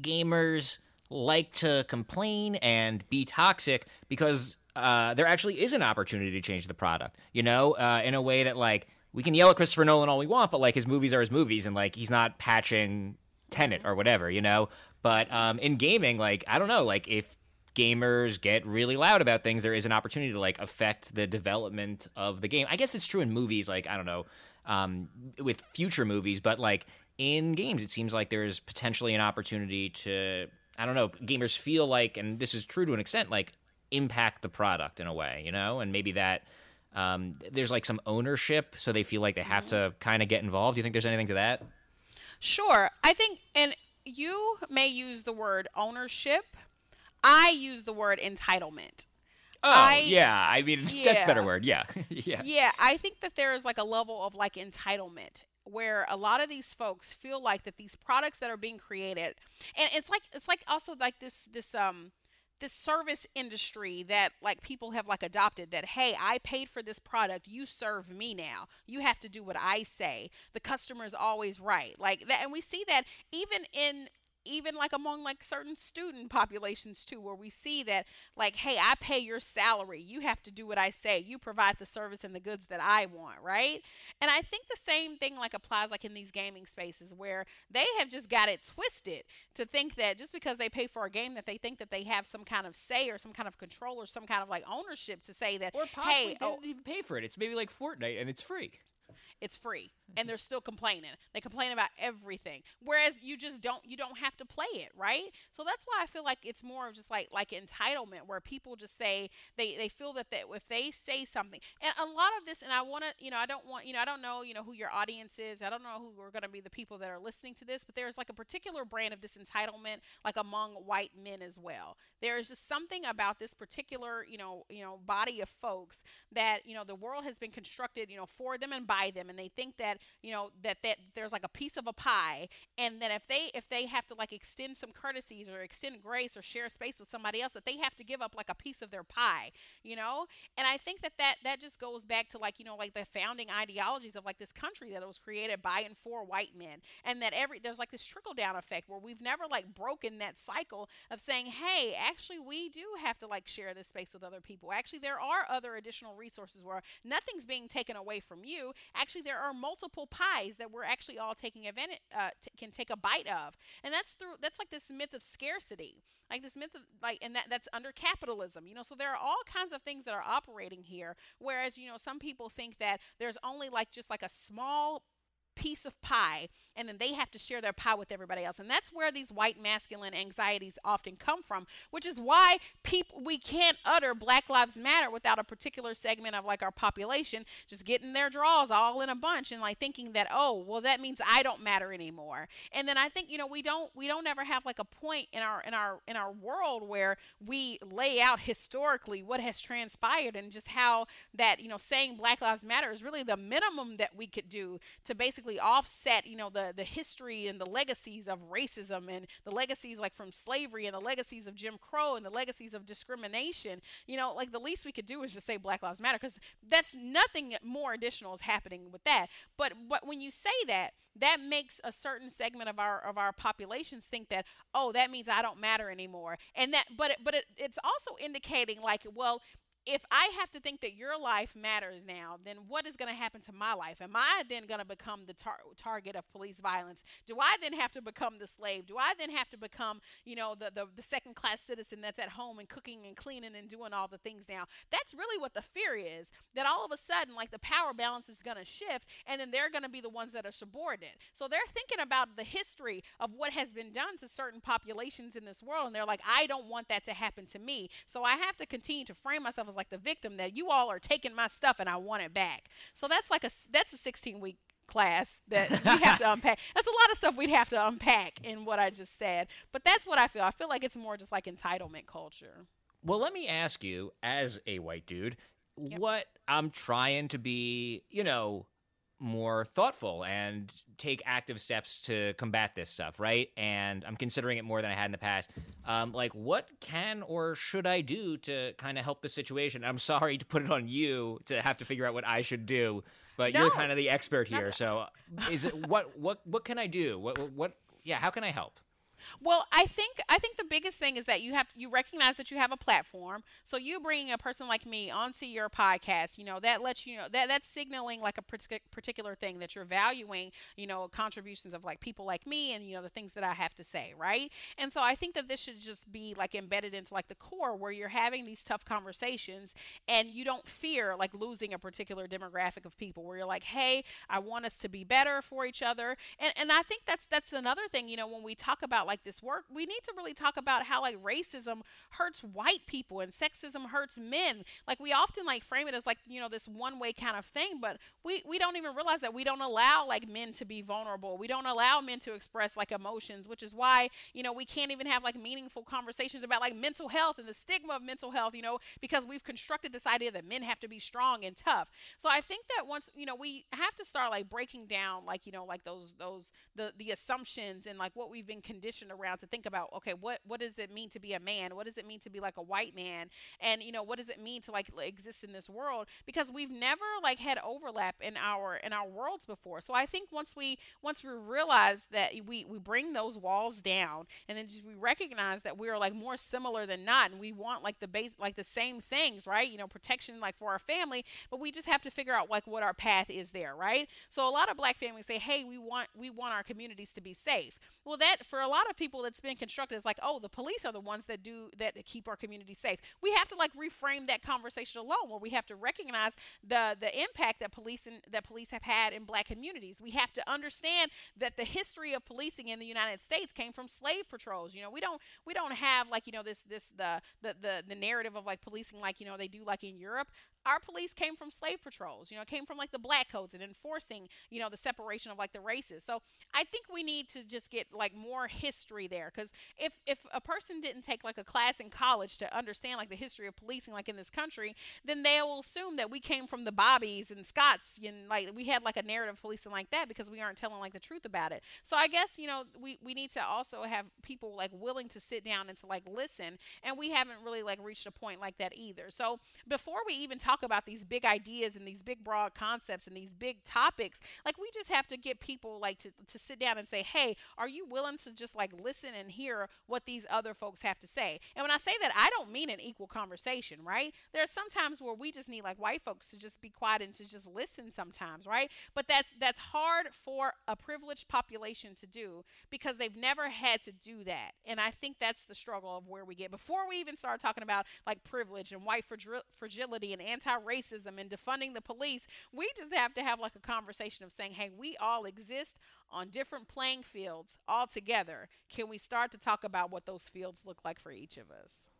gamers like to complain and be toxic because uh, there actually is an opportunity to change the product, you know, uh, in a way that, like, we can yell at Christopher Nolan all we want, but, like, his movies are his movies, and, like, he's not patching Tenet or whatever, you know? But um, in gaming, like, I don't know, like, if gamers get really loud about things, there is an opportunity to, like, affect the development of the game. I guess it's true in movies, like, I don't know, um, with future movies, but, like, in games, it seems like there's potentially an opportunity to, I don't know, gamers feel like, and this is true to an extent, like, impact the product in a way, you know? And maybe that um, there's, like, some ownership, so they feel like they have to kind of get involved. Do you think there's anything to that? Sure. I think, and you may use the word ownership. I use the word entitlement. Oh, I, yeah. I mean, yeah. That's a better word. Yeah. yeah. Yeah. I think that there is like a level of like entitlement where a lot of these folks feel like that these products that are being created, and it's like, it's like also like this, this, um, this service industry that like people have like adopted that, hey, I paid for this product, you serve me now. You have to do what I say. The customer is always right. Like that. And we see that even in, even like among like certain student populations too, where we see that like, hey, I pay your salary. You have to do what I say. You provide the service and the goods that I want, right? And I think the same thing like applies like in these gaming spaces where they have just got it twisted to think that just because they pay for a game that they think that they have some kind of say or some kind of control or some kind of like ownership to say that, or possibly hey, they oh, didn't even pay for it. It's maybe like Fortnite and it's free. It's free, and they're still complaining. They complain about everything, whereas you just don't. You don't have to play it, right? So that's why I feel like it's more of just like like entitlement, where people just say they they feel that they, if they say something, and a lot of this, and I want to, you know, I don't want, you know, I don't know, you know, who your audience is. I don't know who are going to be the people that are listening to this, but there's like a particular brand of this entitlement, like among white men as well. There is just something about this particular, you know, you know, body of folks that, you know, the world has been constructed, you know, for them and by them. And they think that, you know, that, that there's like a piece of a pie, and that if they if they have to like extend some courtesies or extend grace or share space with somebody else, that they have to give up like a piece of their pie, you know. And I think that that, that just goes back to like, you know, like the founding ideologies of like this country, that it was created by and for white men, and that every there's like this trickle down effect where we've never like broken that cycle of saying, hey, actually we do have to like share this space with other people. Actually, there are other additional resources where nothing's being taken away from you. Actually, there are multiple multiple pies that we're actually all taking advantage, uh, t- can take a bite of. And that's through, that's like this myth of scarcity, like this myth of like, and that that's under capitalism, you know, so there are all kinds of things that are operating here. Whereas, you know, some people think that there's only like just like a small piece of pie, and then they have to share their pie with everybody else. And that's where these white masculine anxieties often come from, which is why people, we can't utter Black Lives Matter without a particular segment of like our population just getting their draws all in a bunch and like thinking that, oh, well, that means I don't matter anymore. And then I think, you know, we don't we don't ever have like a point in our in our in our world where we lay out historically what has transpired and just how that, you know, saying Black Lives Matter is really the minimum that we could do to basically offset, you know, the the history and the legacies of racism and the legacies like from slavery and the legacies of Jim Crow and the legacies of discrimination. You know, like the least we could do is just say Black Lives Matter, because that's nothing more additional is happening with that. But but when you say that, that makes a certain segment of our of our populations think that, oh, that means I don't matter anymore. And that but it, but it, it's also indicating like, well, if I have to think that your life matters now, then what is going to happen to my life? Am I then going to become the tar- target of police violence? Do I then have to become the slave? Do I then have to become, you know, the, the, the second class citizen that's at home and cooking and cleaning and doing all the things now? That's really what the fear is, that all of a sudden, like the power balance is going to shift and then they're going to be the ones that are subordinate. So they're thinking about the history of what has been done to certain populations in this world. And they're like, I don't want that to happen to me. So I have to continue to frame myself as like the victim, that you all are taking my stuff and I want it back. So that's like a that's a sixteen week class that we have to unpack. That's a lot of stuff we'd have to unpack in what I just said. But that's what I feel. I feel like it's more just like entitlement culture. Well, let me ask you, as a white dude, Yep. what I'm trying to be, you know, more thoughtful and take active steps to combat this stuff, right? And I'm considering it more than I had in the past. Um, like, what can or should I do to kind of help the situation? I'm sorry to put it on you to have to figure out what I should do, but No. you're kind of the expert here. No. So, is it what what what can I do? What what? Yeah, how can I help? Well, I think I think the biggest thing is that you have you recognize that you have a platform. So you bringing a person like me onto your podcast, you know, that lets you know that that's signaling like a partic- particular thing that you're valuing, you know, contributions of like people like me and, you know, the things that I have to say, right? And so I think that this should just be like embedded into like the core where you're having these tough conversations and you don't fear like losing a particular demographic of people, where you're like, hey, I want us to be better for each other. And and I think that's that's another thing, you know, when we talk about like this work, we need to really talk about how like racism hurts white people and sexism hurts men. Like we often like frame it as like, you know, this one way kind of thing, but we, we don't even realize that we don't allow like men to be vulnerable. We don't allow men to express like emotions, which is why, you know, we can't even have like meaningful conversations about like mental health and the stigma of mental health, you know, because we've constructed this idea that men have to be strong and tough. So I think that once, you know, we have to start like breaking down like, you know, like those, those, the, the assumptions and like what we've been conditioned around to think about, okay, what what does it mean to be a man? What does it mean to be like a white man? And, you know, what does it mean to like exist in this world? Because we've never like had overlap in our in our worlds before. So I think once we once we realize that we we bring those walls down and then just we recognize that we are like more similar than not, and we want like the base like the same things, right? You know, protection like for our family, but we just have to figure out like what our path is there, right? So a lot of black families say, hey, we want we want our communities to be safe. Well, that for a lot of people that's been constructed as like, oh, the police are the ones that do that keep our community safe. We have to like reframe that conversation alone, where we have to recognize the the impact that police and that police have had in black communities. We have to understand that the history of policing in the United States came from slave patrols. You know, we don't we don't have like, you know, this this the the the, the narrative of like policing like, you know, they do like in Europe. Our police came from slave patrols, you know, it came from like the black codes and enforcing, you know, the separation of like the races. So I think we need to just get like more history there. Because if, if a person didn't take like a class in college to understand like the history of policing like in this country, then they will assume that we came from the Bobbies and Scotts and like we had like a narrative of policing like that because we aren't telling like the truth about it. So I guess, you know, we, we need to also have people like willing to sit down and to like listen. And we haven't really like reached a point like that either. So before we even talk talk about these big ideas and these big broad concepts and these big topics, like we just have to get people like to, to sit down and say, hey, are you willing to just like listen and hear what these other folks have to say? And when I say that, I don't mean an equal conversation, right? There are some times where we just need like white folks to just be quiet and to just listen sometimes, right? But that's that's hard for a privileged population to do because they've never had to do that. And I think that's the struggle of where we get. Before we even start talking about like privilege and white fragil- fragility and anti-racism and defunding the police, we just have to have like a conversation of saying, hey, we all exist on different playing fields all together. Can we start to talk about what those fields look like for each of us?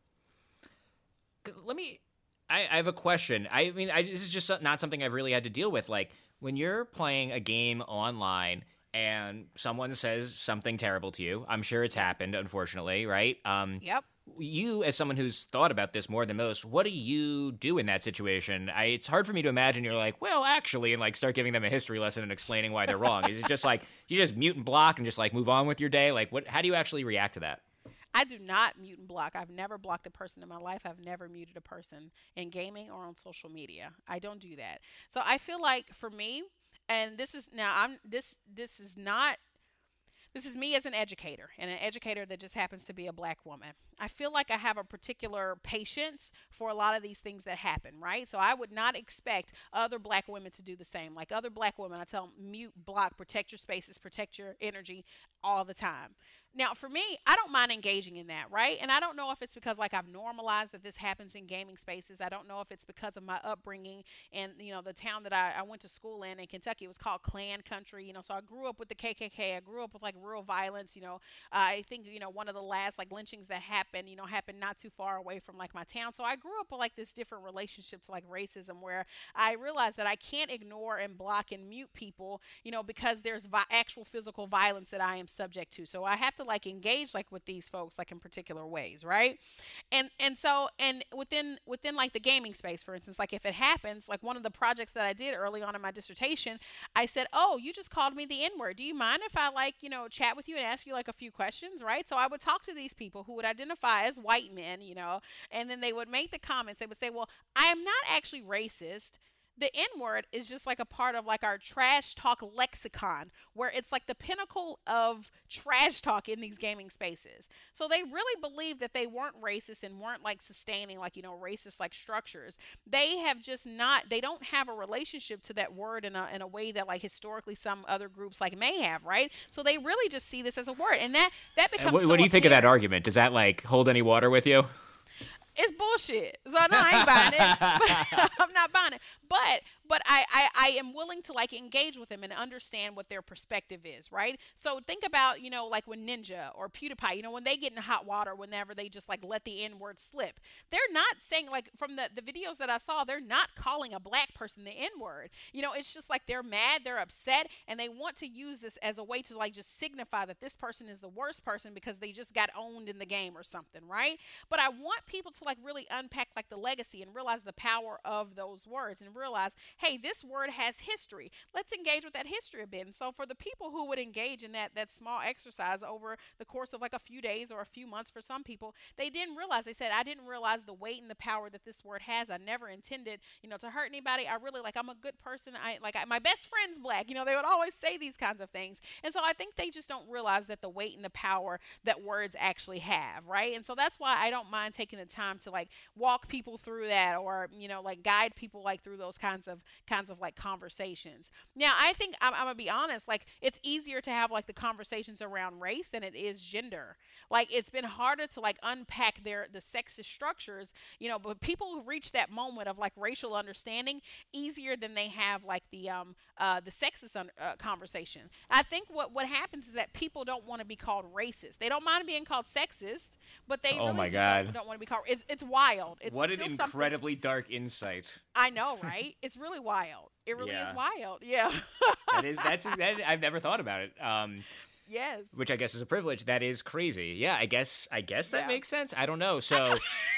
Let me, I, I have a question. I mean, I, this is just not something I've really had to deal with. Like when you're playing a game online and someone says something terrible to you, I'm sure it's happened, unfortunately, right? Um, Yep. You, as someone who's thought about this more than most, what do you do in that situation? I, it's hard for me to imagine you're like, well, actually, and like start giving them a history lesson and explaining why they're wrong. Is it just like, you just mute and block and just like move on with your day? Like, what? How do you actually react to that? I do not mute and block. I've never blocked a person in my life. I've never muted a person in gaming or on social media. I don't do that. So I feel like for me, and this is now I'm this this is not This is me as an educator, and an educator that just happens to be a black woman. I feel like I have a particular patience for a lot of these things that happen, right? So I would not expect other black women to do the same. Like other black women, I tell them, mute, block, protect your spaces, protect your energy all the time. Now, for me, I don't mind engaging in that, right? And I don't know if it's because like I've normalized that this happens in gaming spaces. I don't know if it's because of my upbringing and, you know, the town that I, I went to school in in Kentucky. It was called Klan Country, you know, so I grew up with the K K K. I grew up with like real violence, you know. Uh, I think, you know, one of the last like lynchings that happened, you know, happened not too far away from like my town. So I grew up with like this different relationship to like racism where I realized that I can't ignore and block and mute people, you know, because there's vi- actual physical violence that I am subject to. So I have to like engage like with these folks like in particular ways, right? And and so and within within like the gaming space, for instance, like if it happens, like one of the projects that I did early on in my dissertation, I said, oh, you just called me the N-word. Do you mind if I like, you know, chat with you and ask you like a few questions, right? So I would talk to these people who would identify as white men, you know, and then they would make the comments. They would say, well, I am not actually racist. The N-word is just like a part of like our trash talk lexicon where it's like the pinnacle of trash talk in these gaming spaces. So they really believe that they weren't racist and weren't like sustaining like, you know, racist like structures. They have just not, they don't have a relationship to that word in a, in a way that like historically some other groups like may have, right? So they really just see this as a word. And that, that becomes what, what do you think apparent. of that argument? Does that like hold any water with you? It's bullshit. So no, I ain't buying it. I'm not buying it. But but I, I, I am willing to like engage with them and understand what their perspective is, right? So think about, you know, like when Ninja or PewDiePie, you know, when they get in hot water, whenever they just like let the N-word slip, they're not saying like from the, the videos that I saw, they're not calling a black person the N-word. You know, it's just like they're mad, they're upset, and they want to use this as a way to like just signify that this person is the worst person because they just got owned in the game or something, right? But I want people to like really unpack like the legacy and realize the power of those words and realize, hey, this word has history. Let's engage with that history a bit. And so for the people who would engage in that that small exercise over the course of like a few days or a few months for some people, they didn't realize, they said, I didn't realize the weight and the power that this word has. I never intended, you know, to hurt anybody. I really like, I'm a good person. I like, I, my best friend's black. You know, they would always say these kinds of things. And so I think they just don't realize that the weight and the power that words actually have, right? And so that's why I don't mind taking the time to like walk people through that or, you know, like guide people like through those kinds of kinds of like conversations. Now, I think I'm, I'm gonna be honest, like it's easier to have like the conversations around race than it is gender. Like it's been harder to like unpack their the sexist structures, you know, but people who reach that moment of like racial understanding easier than they have like the um uh the sexist un- uh, conversation. I think what what happens is that people don't want to be called racist. They don't mind being called sexist, but they oh really my just God. don't, don't want to be called. It's it's wild. It's what an still incredibly something. dark insight. I know, right? It's really wild. It really Yeah. is wild. Yeah. that is that's that, I've never thought about it. Um, yes. which I guess is a privilege. That is crazy. Yeah, I guess I guess that Yeah. makes sense. I don't know. So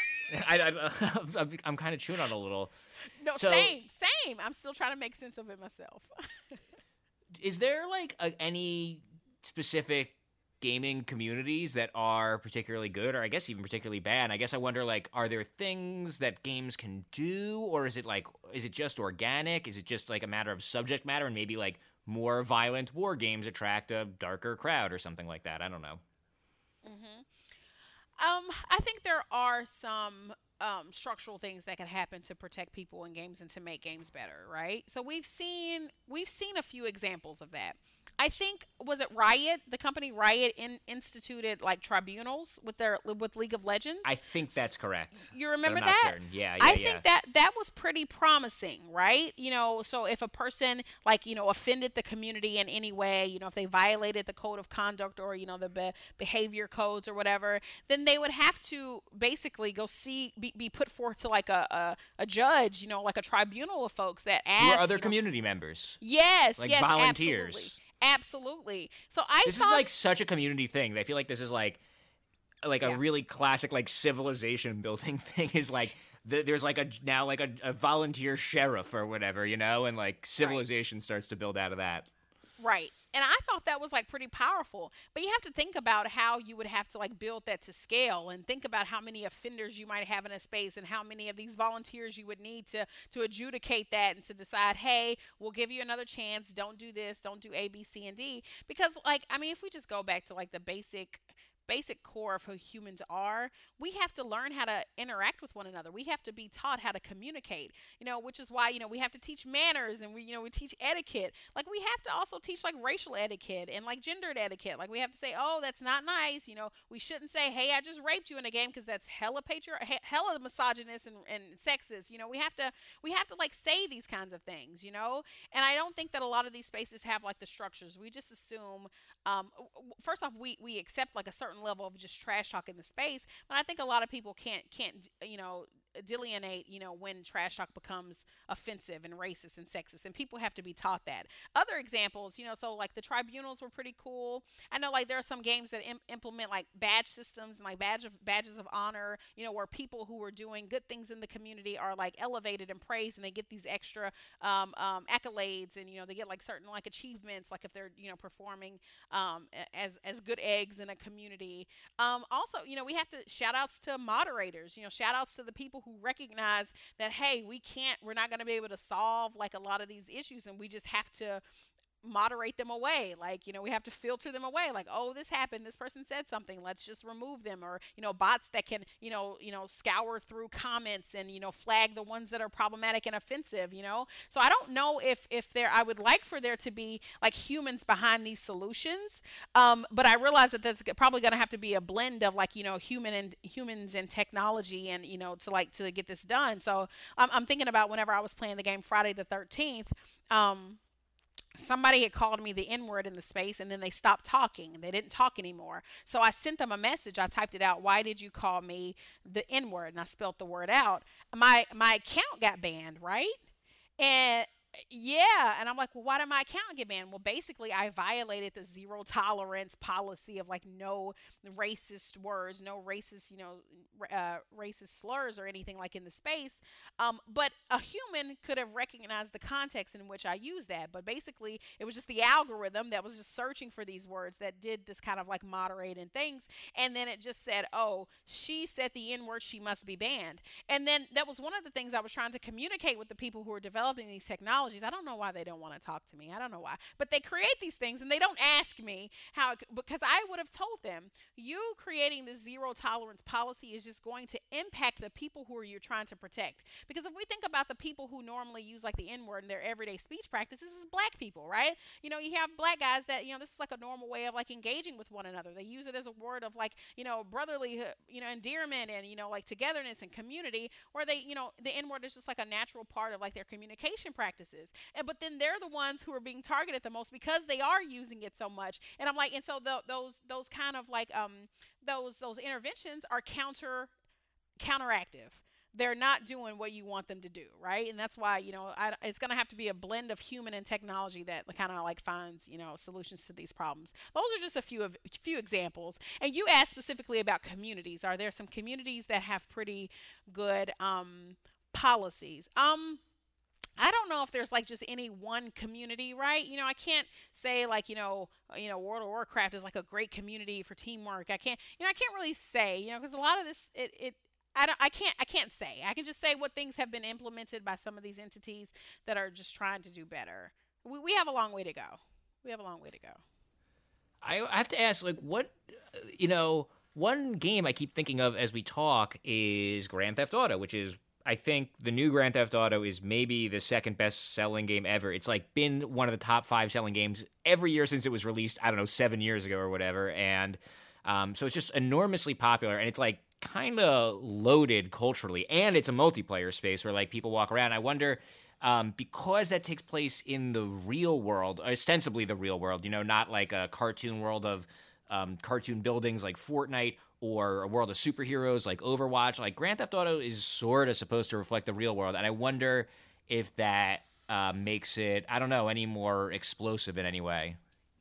I, I, I'm, I'm kind of chewing on it a little. No, So- same, same. I'm still trying to make sense of it myself. Is there like a, any specific gaming communities that are particularly good, or I guess even particularly bad. I guess I wonder, like, are there things that games can do, or is it like, is it just organic? Is it just like a matter of subject matter, and maybe like more violent war games attract a darker crowd or something like that? I don't know. Mm-hmm. Um, I think there are some um, structural things that can happen to protect people in games and to make games better, right? So we've seen we've seen a few examples of that. I think, was it Riot, the company Riot, in, instituted like tribunals with their with League of Legends? I think that's correct. You remember but I'm not that? Certain. Yeah, yeah, I yeah. think that that was pretty promising, right? You know, so if a person like, you know, offended the community in any way, you know, if they violated the code of conduct or, you know, the be- behavior codes or whatever, then they would have to basically go see, be, be put forth to like a, a, a judge, you know, like a tribunal of folks that ask. Who are other you know, community members. Yes, like yes, volunteers. Absolutely. Absolutely. So I This thought, is like such a community thing. I feel like this is like like a Yeah. really classic like civilization building thing is like the, there's like a now like a, a volunteer sheriff or whatever, you know, and like civilization right. starts to build out of that. Right. And I thought that was like pretty powerful. But you have to think about how you would have to like build that to scale, and think about how many offenders you might have in a space and how many of these volunteers you would need to to adjudicate that and to decide, hey, we'll give you another chance. Don't do this. Don't do A, B, C, and D. Because like, I mean, if we just go back to like the basic basic core of who humans are, we have to learn how to interact with one another. We have to be taught how to communicate, you know, which is why, you know, we have to teach manners, and we, you know, we teach etiquette. Like we have to also teach like racial etiquette and like gendered etiquette. Like we have to say, oh, that's not nice. You know, we shouldn't say, hey, I just raped you in a game, because that's hella patri- hella misogynist and, and sexist. You know, we have to, we have to like say these kinds of things, you know, and I don't think that a lot of these spaces have like the structures. We just assume, um, first off, we, we accept like a certain level of just trash talk in the space, but I think a lot of people can't can't you know delineate, you know, when trash talk becomes offensive and racist and sexist, and people have to be taught that. Other examples, you know, so like the tribunals were pretty cool. I know like there are some games that Im- implement like badge systems and like badge of badges of honor, you know, where people who are doing good things in the community are like elevated and praised, and they get these extra um, um, accolades, and you know they get like certain like achievements, like if they're, you know, performing um, as as good eggs in a community. Um, also, you know, we have to shout outs to moderators, you know, shout outs to the people who recognize that, hey, we can't, we're not going to be able to solve like a lot of these issues, and we just have to moderate them away. Like, you know, we have to filter them away. Like, oh, this happened, this person said something, let's just remove them. Or, you know, bots that can, you know, you know, scour through comments and, you know, flag the ones that are problematic and offensive, you know. So I don't know if if there, I would like for there to be like humans behind these solutions. Um, but I realize that there's probably going to have to be a blend of like, you know, human and humans and technology, and, you know, to like to get this done. So I'm, I'm thinking about whenever I was playing the game Friday the thirteenth, um, somebody had called me the N-word in the space, and then they stopped talking. They didn't talk anymore. So I sent them a message. I typed it out. Why did you call me the N-word? And I spelled the word out. My my account got banned, right? And yeah, and I'm like, well, why did my account get banned? Well, basically, I violated the zero tolerance policy of like no racist words, no racist, you know, uh, racist slurs or anything like in the space. Um, but a human could have recognized the context in which I used that. But basically, it was just the algorithm that was just searching for these words that did this kind of like moderating things. And then it just said, oh, she said the N word, she must be banned. And then that was one of the things I was trying to communicate with the people who are developing these technologies. I don't know why they don't want to talk to me. I don't know why. But they create these things and they don't ask me how, because I would have told them, you creating this zero tolerance policy is just going to impact the people who are you're trying to protect. Because if we think about the people who normally use like the N-word in their everyday speech practice, this is black people, right? You know, you have black guys that, you know, this is like a normal way of like engaging with one another. They use it as a word of like, you know, brotherly, you know, endearment and, you know, like togetherness and community, where they, you know, the N-word is just like a natural part of like their communication practices. And but then they're the ones who are being targeted the most because they are using it so much. And I'm like, and so the, those those kind of like um those those interventions are counter counteractive. They're not doing what you want them to do, right? And that's why, you know, I, it's going to have to be a blend of human and technology that kind of like finds, you know, solutions to these problems. Those are just a few of few examples. And you asked specifically about communities. Are there some communities that have pretty good um, policies? Um. I don't know if there's like just any one community, right? You know, I can't say like, you know, you know, World of Warcraft is like a great community for teamwork. I can't, you know, I can't really say, you know, because a lot of this, it, it, I don't, I can't, I can't say. I can just say what things have been implemented by some of these entities that are just trying to do better. We, we have a long way to go. We have a long way to go. I, I have to ask, like, what, you know, one game I keep thinking of as we talk is Grand Theft Auto, which is, I think the new Grand Theft Auto is maybe the second best selling game ever. It's like been one of the top five selling games every year since it was released, I don't know, seven years ago or whatever. And um, so it's just enormously popular, and it's like kind of loaded culturally. And it's a multiplayer space where like people walk around. I wonder, um, because that takes place in the real world, ostensibly the real world, you know, not like a cartoon world of Um, cartoon buildings like Fortnite or a world of superheroes like Overwatch. Like Grand Theft Auto is sort of supposed to reflect the real world, and I wonder if that uh, makes it, I don't know, any more explosive in any way.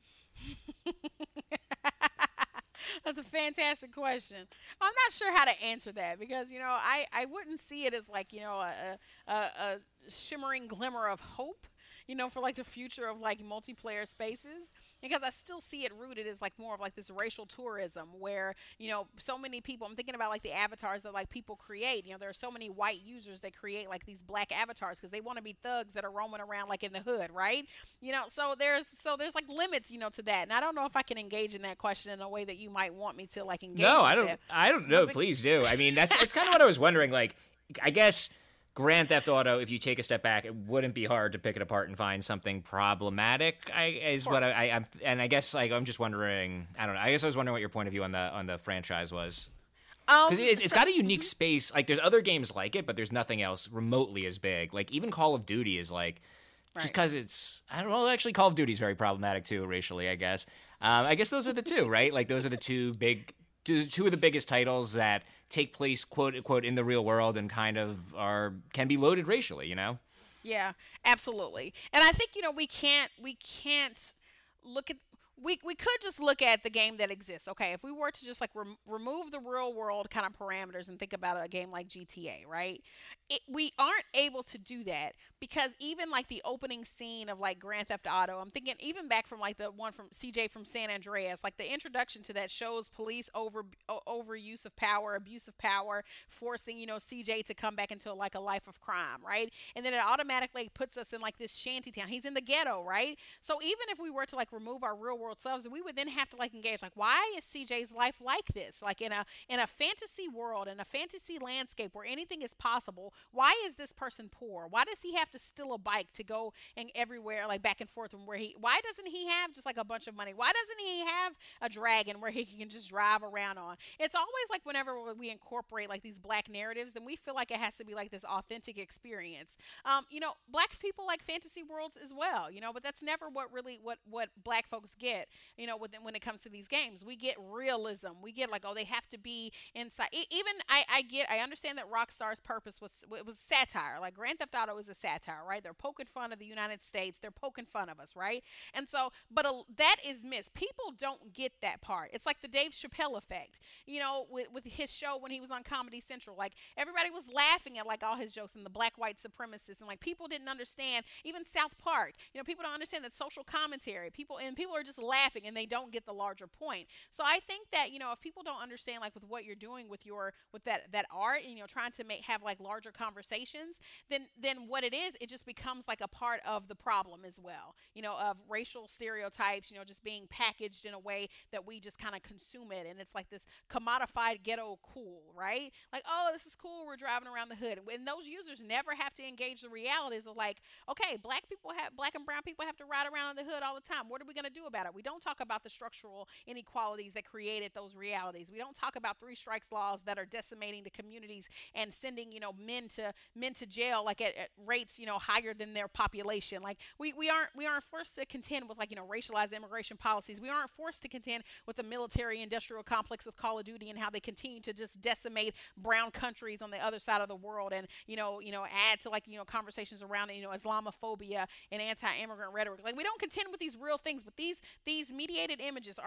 That's a fantastic question. I'm not sure how to answer that because, you know, I, I wouldn't see it as like, you know, a, a, a shimmering glimmer of hope, you know, for like the future of like multiplayer spaces, because I still see it rooted as like more of like this racial tourism where, you know, so many people, I'm thinking about like the avatars that like people create, you know, there are so many white users that create like these black avatars because they want to be thugs that are roaming around like in the hood, right? You know, so there's, so there's like limits, you know, to that. And I don't know if I can engage in that question in a way that you might want me to like engage. No, with I don't, it. I don't know. Please do. I mean, that's, it's kind of what I was wondering. Like, I guess Grand Theft Auto, if you take a step back, it wouldn't be hard to pick it apart and find something problematic. I is what I, I I'm, and I guess like I'm just wondering. I don't know. I guess I was wondering what your point of view on the on the franchise was. Because Um, it, it's so- got a unique space. Like there's other games like it, but there's nothing else remotely as big. Like even Call of Duty is like. Just Right. because it's, I don't know, actually Call of Duty is very problematic too, racially, I guess. Um, I guess those are the two, right? Like those are the two big, two, two of the biggest titles that take place, quote unquote, in the real world and kind of are, can be loaded racially, you know? Yeah, absolutely. And I think, you know, we can't we can't look at we we could just look at the game that exists. Okay, if we were to just like rem- remove the real world kind of parameters and think about a game like G T A, right? It, we aren't able to do that because even like the opening scene of like Grand Theft Auto, I'm thinking even back from like the one from C J from San Andreas, like the introduction to that shows police over o- overuse of power, abuse of power, forcing, you know, C J to come back into like a life of crime, right? And then it automatically puts us in like this shanty town. He's in the ghetto, right? So even if we were to like remove our real world selves, we would then have to like engage like, why is C J's life like this? Like in a in a fantasy world, in a fantasy landscape where anything is possible, why is this person poor? Why does he have to steal a bike to go and everywhere, like back and forth from where he, why doesn't he have just like a bunch of money? Why doesn't he have a dragon where he can just drive around on? It's always like whenever we incorporate like these black narratives, then we feel like it has to be like this authentic experience. Um, you know, black people like fantasy worlds as well, you know, but that's never what really, what, what black folks get, you know, when, when it comes to these games. We get realism. We get like, oh, they have to be inside. E- even I, I get, I understand that Rockstar's purpose was, it was satire. Like Grand Theft Auto is a satire, right? They're poking fun of the United States. They're poking fun of us, right? And so, but a, that is missed. People don't get that part. It's like the Dave Chappelle effect, you know, with, with his show when he was on Comedy Central. Like everybody was laughing at like all his jokes and the black white supremacists, and like people didn't understand. Even South Park, you know, people don't understand that social commentary. People and people are just laughing and they don't get the larger point. So I think that, you know, if people don't understand like with what you're doing with your with that that art, and, you know, trying to make have like larger conversations, then then what it is, it just becomes like a part of the problem as well, you know, of racial stereotypes, you know, just being packaged in a way that we just kind of consume it, and it's like this commodified ghetto cool, right? Like, oh, this is cool, we're driving around the hood, and those users never have to engage the realities of like, okay, black people have black and brown people have to ride around in the hood all the time. What are we going to do about it? We don't talk about the structural inequalities that created those realities. We don't talk about three strikes laws that are decimating the communities and sending, you know, men to men to jail like at, at rates, you know, higher than their population. Like we, we aren't we aren't forced to contend with like, you know, racialized immigration policies. We aren't forced to contend with the military industrial complex with Call of Duty and how they continue to just decimate brown countries on the other side of the world, and you know, you know, add to like, you know, conversations around, you know, Islamophobia and anti-immigrant rhetoric. Like we don't contend with these real things, but these these mediated images are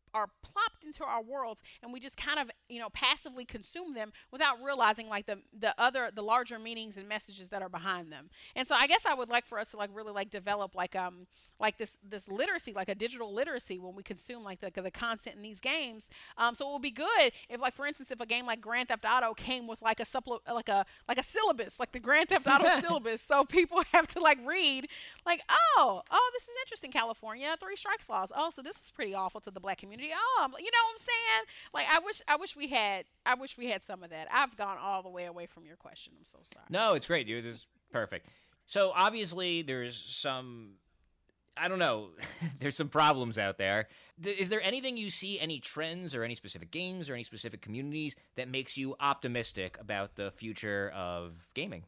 are plopped into our worlds, and we just kind of, you know, passively consume them without realizing like the the other the larger meanings and messages that are behind them. And so I guess I would like for us to like really like develop like um like this this literacy, like a digital literacy when we consume like the the content in these games. Um, so it would be good if, like, for instance, if a game like Grand Theft Auto came with like a supple like a like a syllabus, like the Grand Theft Auto syllabus, so people have to like read like, oh oh this is interesting, California three strikes laws. Oh, so this is pretty awful to the black community. Oh, you know what I'm saying? Like, I wish, I wish we had, I wish we had some of that. I've gone all the way away from your question. I'm so sorry. No, it's great, dude. This is perfect. So obviously, there's some, I don't know, there's some problems out there. Is there anything you see, any trends or any specific games or any specific communities that makes you optimistic about the future of gaming?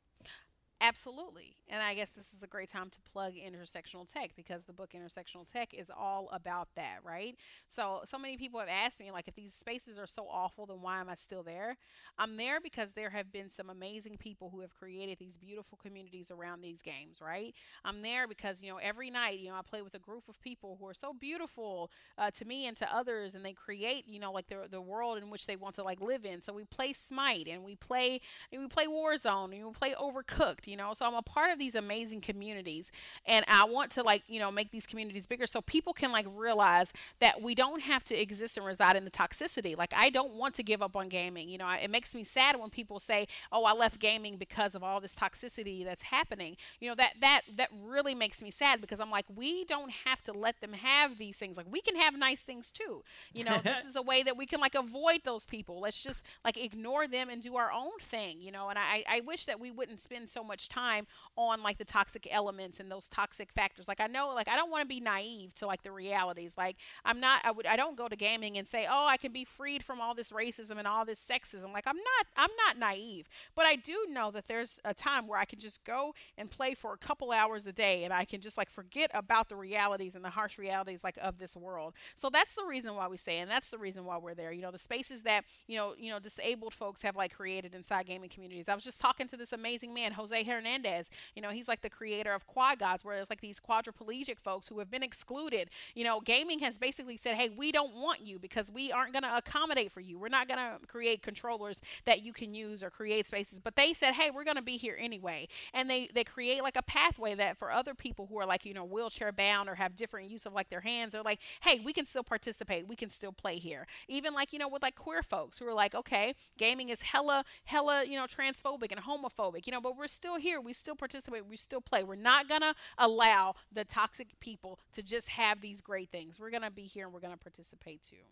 Absolutely. And I guess this is a great time to plug Intersectional Tech, because the book Intersectional Tech is all about that, right? So, so many people have asked me, like, if these spaces are so awful, then why am I still there? I'm there because there have been some amazing people who have created these beautiful communities around these games, right? I'm there because, you know, every night, you know, I play with a group of people who are so beautiful uh, to me and to others, and they create, you know, like the the world in which they want to like live in. So we play Smite, and we play and we play Warzone, and we play Overcooked, you know. So I'm a part of these amazing communities, and I want to like, you know, make these communities bigger so people can like realize that we don't have to exist and reside in the toxicity. Like, I don't want to give up on gaming. You know, I, it makes me sad when people say, oh, I left gaming because of all this toxicity that's happening. You know, that that that really makes me sad, because I'm like, we don't have to let them have these things. Like, we can have nice things too. You know, this is a way that we can like avoid those people. Let's just like ignore them and do our own thing, you know. And I, I wish that we wouldn't spend so much time on like the toxic elements and those toxic factors. Like, I know, like, I don't want to be naive to like the realities. Like, I'm not, I would, I don't go to gaming and say, oh, I can be freed from all this racism and all this sexism. Like, I'm not, I'm not naive, but I do know that there's a time where I can just go and play for a couple hours a day, and I can just like forget about the realities and the harsh realities like of this world. So that's the reason why we stay, and that's the reason why we're there. You know, the spaces that, you know, you know, disabled folks have like created inside gaming communities. I was just talking to this amazing man, Jose Hernandez. You know, he's like the creator of Quad Gods, where it's like these quadriplegic folks who have been excluded. You know, gaming has basically said, hey, we don't want you because we aren't going to accommodate for you. We're not going to create controllers that you can use or create spaces. But they said, hey, we're going to be here anyway. And they, they create like a pathway that for other people who are like, you know, wheelchair bound or have different use of like their hands, they're like, hey, we can still participate. We can still play here. Even like, you know, with like queer folks who are like, okay, gaming is hella, hella, you know, transphobic and homophobic, you know, but we're still here. We still participate. We still play. We're not going to allow the toxic people to just have these great things. We're going to be here and we're going to participate too.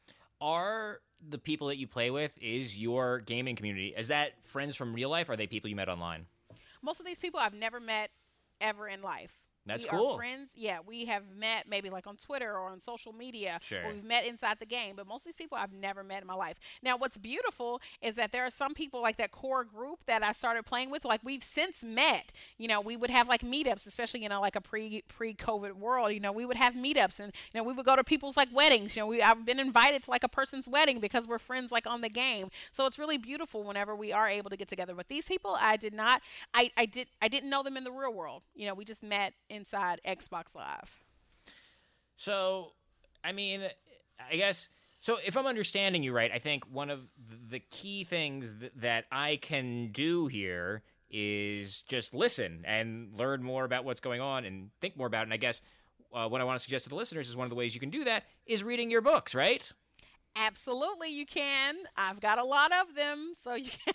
Are the people that you play with, is your gaming community, is that friends from real life, or are they people you met online? Most of these people I've never met ever in life. That's we cool. Are friends. Yeah, we have met maybe like on Twitter or on social media. Sure. Or we've met inside the game, but most of these people I've never met in my life. Now, what's beautiful is that there are some people like that core group that I started playing with. Like, we've since met. You know, we would have like meetups, especially, you know, like a pre pre COVID world. You know, we would have meetups, and you know, we would go to people's like weddings. You know, we I've been invited to like a person's wedding because we're friends like on the game. So it's really beautiful whenever we are able to get together. But these people, I did not. I I did I didn't know them in the real world. You know, we just met inside Xbox Live. So, I mean, I guess, so if I'm understanding you right, I think one of the key things th- that I can do here is just listen and learn more about what's going on and think more about it. And I guess uh, what I want to suggest to the listeners is one of the ways you can do that is reading your books, right? Absolutely, you can. I've got a lot of them, so you can.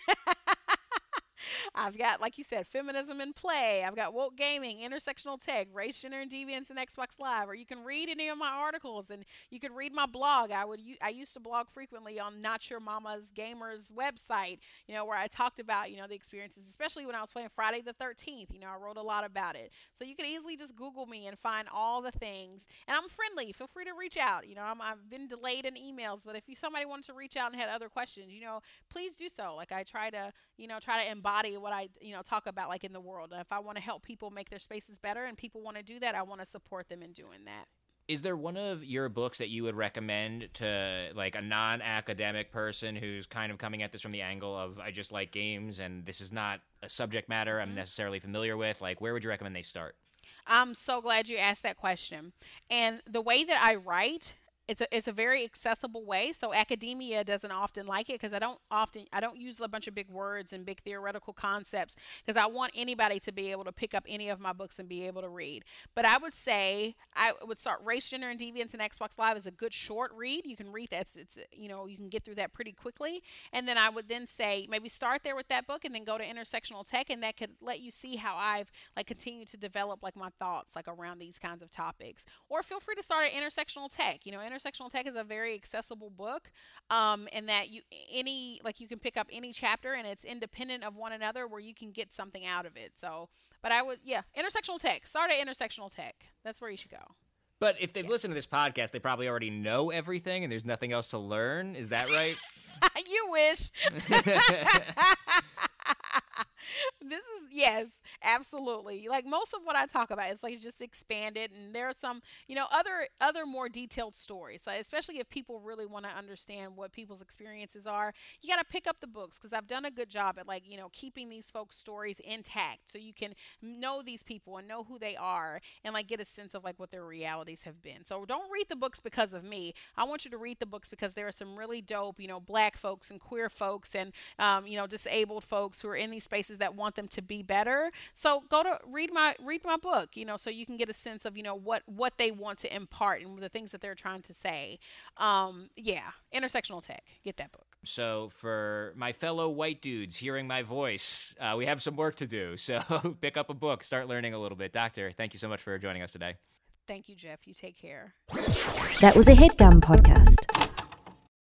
I've got, like you said, Feminism in Play. I've got Woke Gaming, Intersectional Tech, Race, Gender, and Deviance in Xbox Live. Or you can read any of my articles, and you can read my blog. I would I used to blog frequently on Not Your Mama's Gamers website, you know, where I talked about, you know, the experiences, especially when I was playing Friday the thirteenth. You know, I wrote a lot about it. So you can easily just Google me and find all the things. And I'm friendly. Feel free to reach out. You know, I'm, I've been delayed in emails, but if you somebody wanted to reach out and had other questions, you know, please do so. Like, I try to, you know, try to embody what I, you know, talk about like in the world. If I want to help people make their spaces better and people want to do that, I want to support them in doing that. Is there one of your books that you would recommend to like a non-academic person who's kind of coming at this from the angle of, I just like games and this is not a subject matter I'm necessarily familiar with? Like, where would you recommend they start? I'm so glad you asked that question. And the way that I write, it's a it's a very accessible way. So academia doesn't often like it because I don't often I don't use a bunch of big words and big theoretical concepts because I want anybody to be able to pick up any of my books and be able to read. But I would say I would start Race, Gender, and Deviance and Xbox Live is a good short read. You can read that. It's, it's you know you can get through that pretty quickly. And then I would then say maybe start there with that book and then go to Intersectional Tech, and that could let you see how I've like continued to develop like my thoughts like around these kinds of topics. Or feel free to start at Intersectional Tech. You know, Intersectional Tech is a very accessible book, um, and that you any like you can pick up any chapter and it's independent of one another where you can get something out of it. So, but I would yeah, Intersectional Tech. Start at Intersectional Tech. That's where you should go. But if they've Yeah. listened to this podcast, they probably already know everything and there's nothing else to learn. Is that right? You wish. This is, yes, absolutely. Like most of what I talk about is like just expanded, and there are some, you know, other other more detailed stories. So especially if people really want to understand what people's experiences are, you got to pick up the books because I've done a good job at like, you know, keeping these folks' stories intact so you can know these people and know who they are and like get a sense of like what their realities have been. So don't read the books because of me. I want you to read the books because there are some really dope, you know, black folks and queer folks and, um, you know, disabled folks who are in these spaces that want them to be better. So go to read my read my book, you know, so you can get a sense of, you know, what what they want to impart and the things that they're trying to say. Um, yeah, Intersectional Tech. Get that book. So for my fellow white dudes hearing my voice, uh, we have some work to do. So pick up a book, start learning a little bit. Doctor, thank you so much for joining us today. Thank you, Jeff. You take care. That was a HeadGum podcast.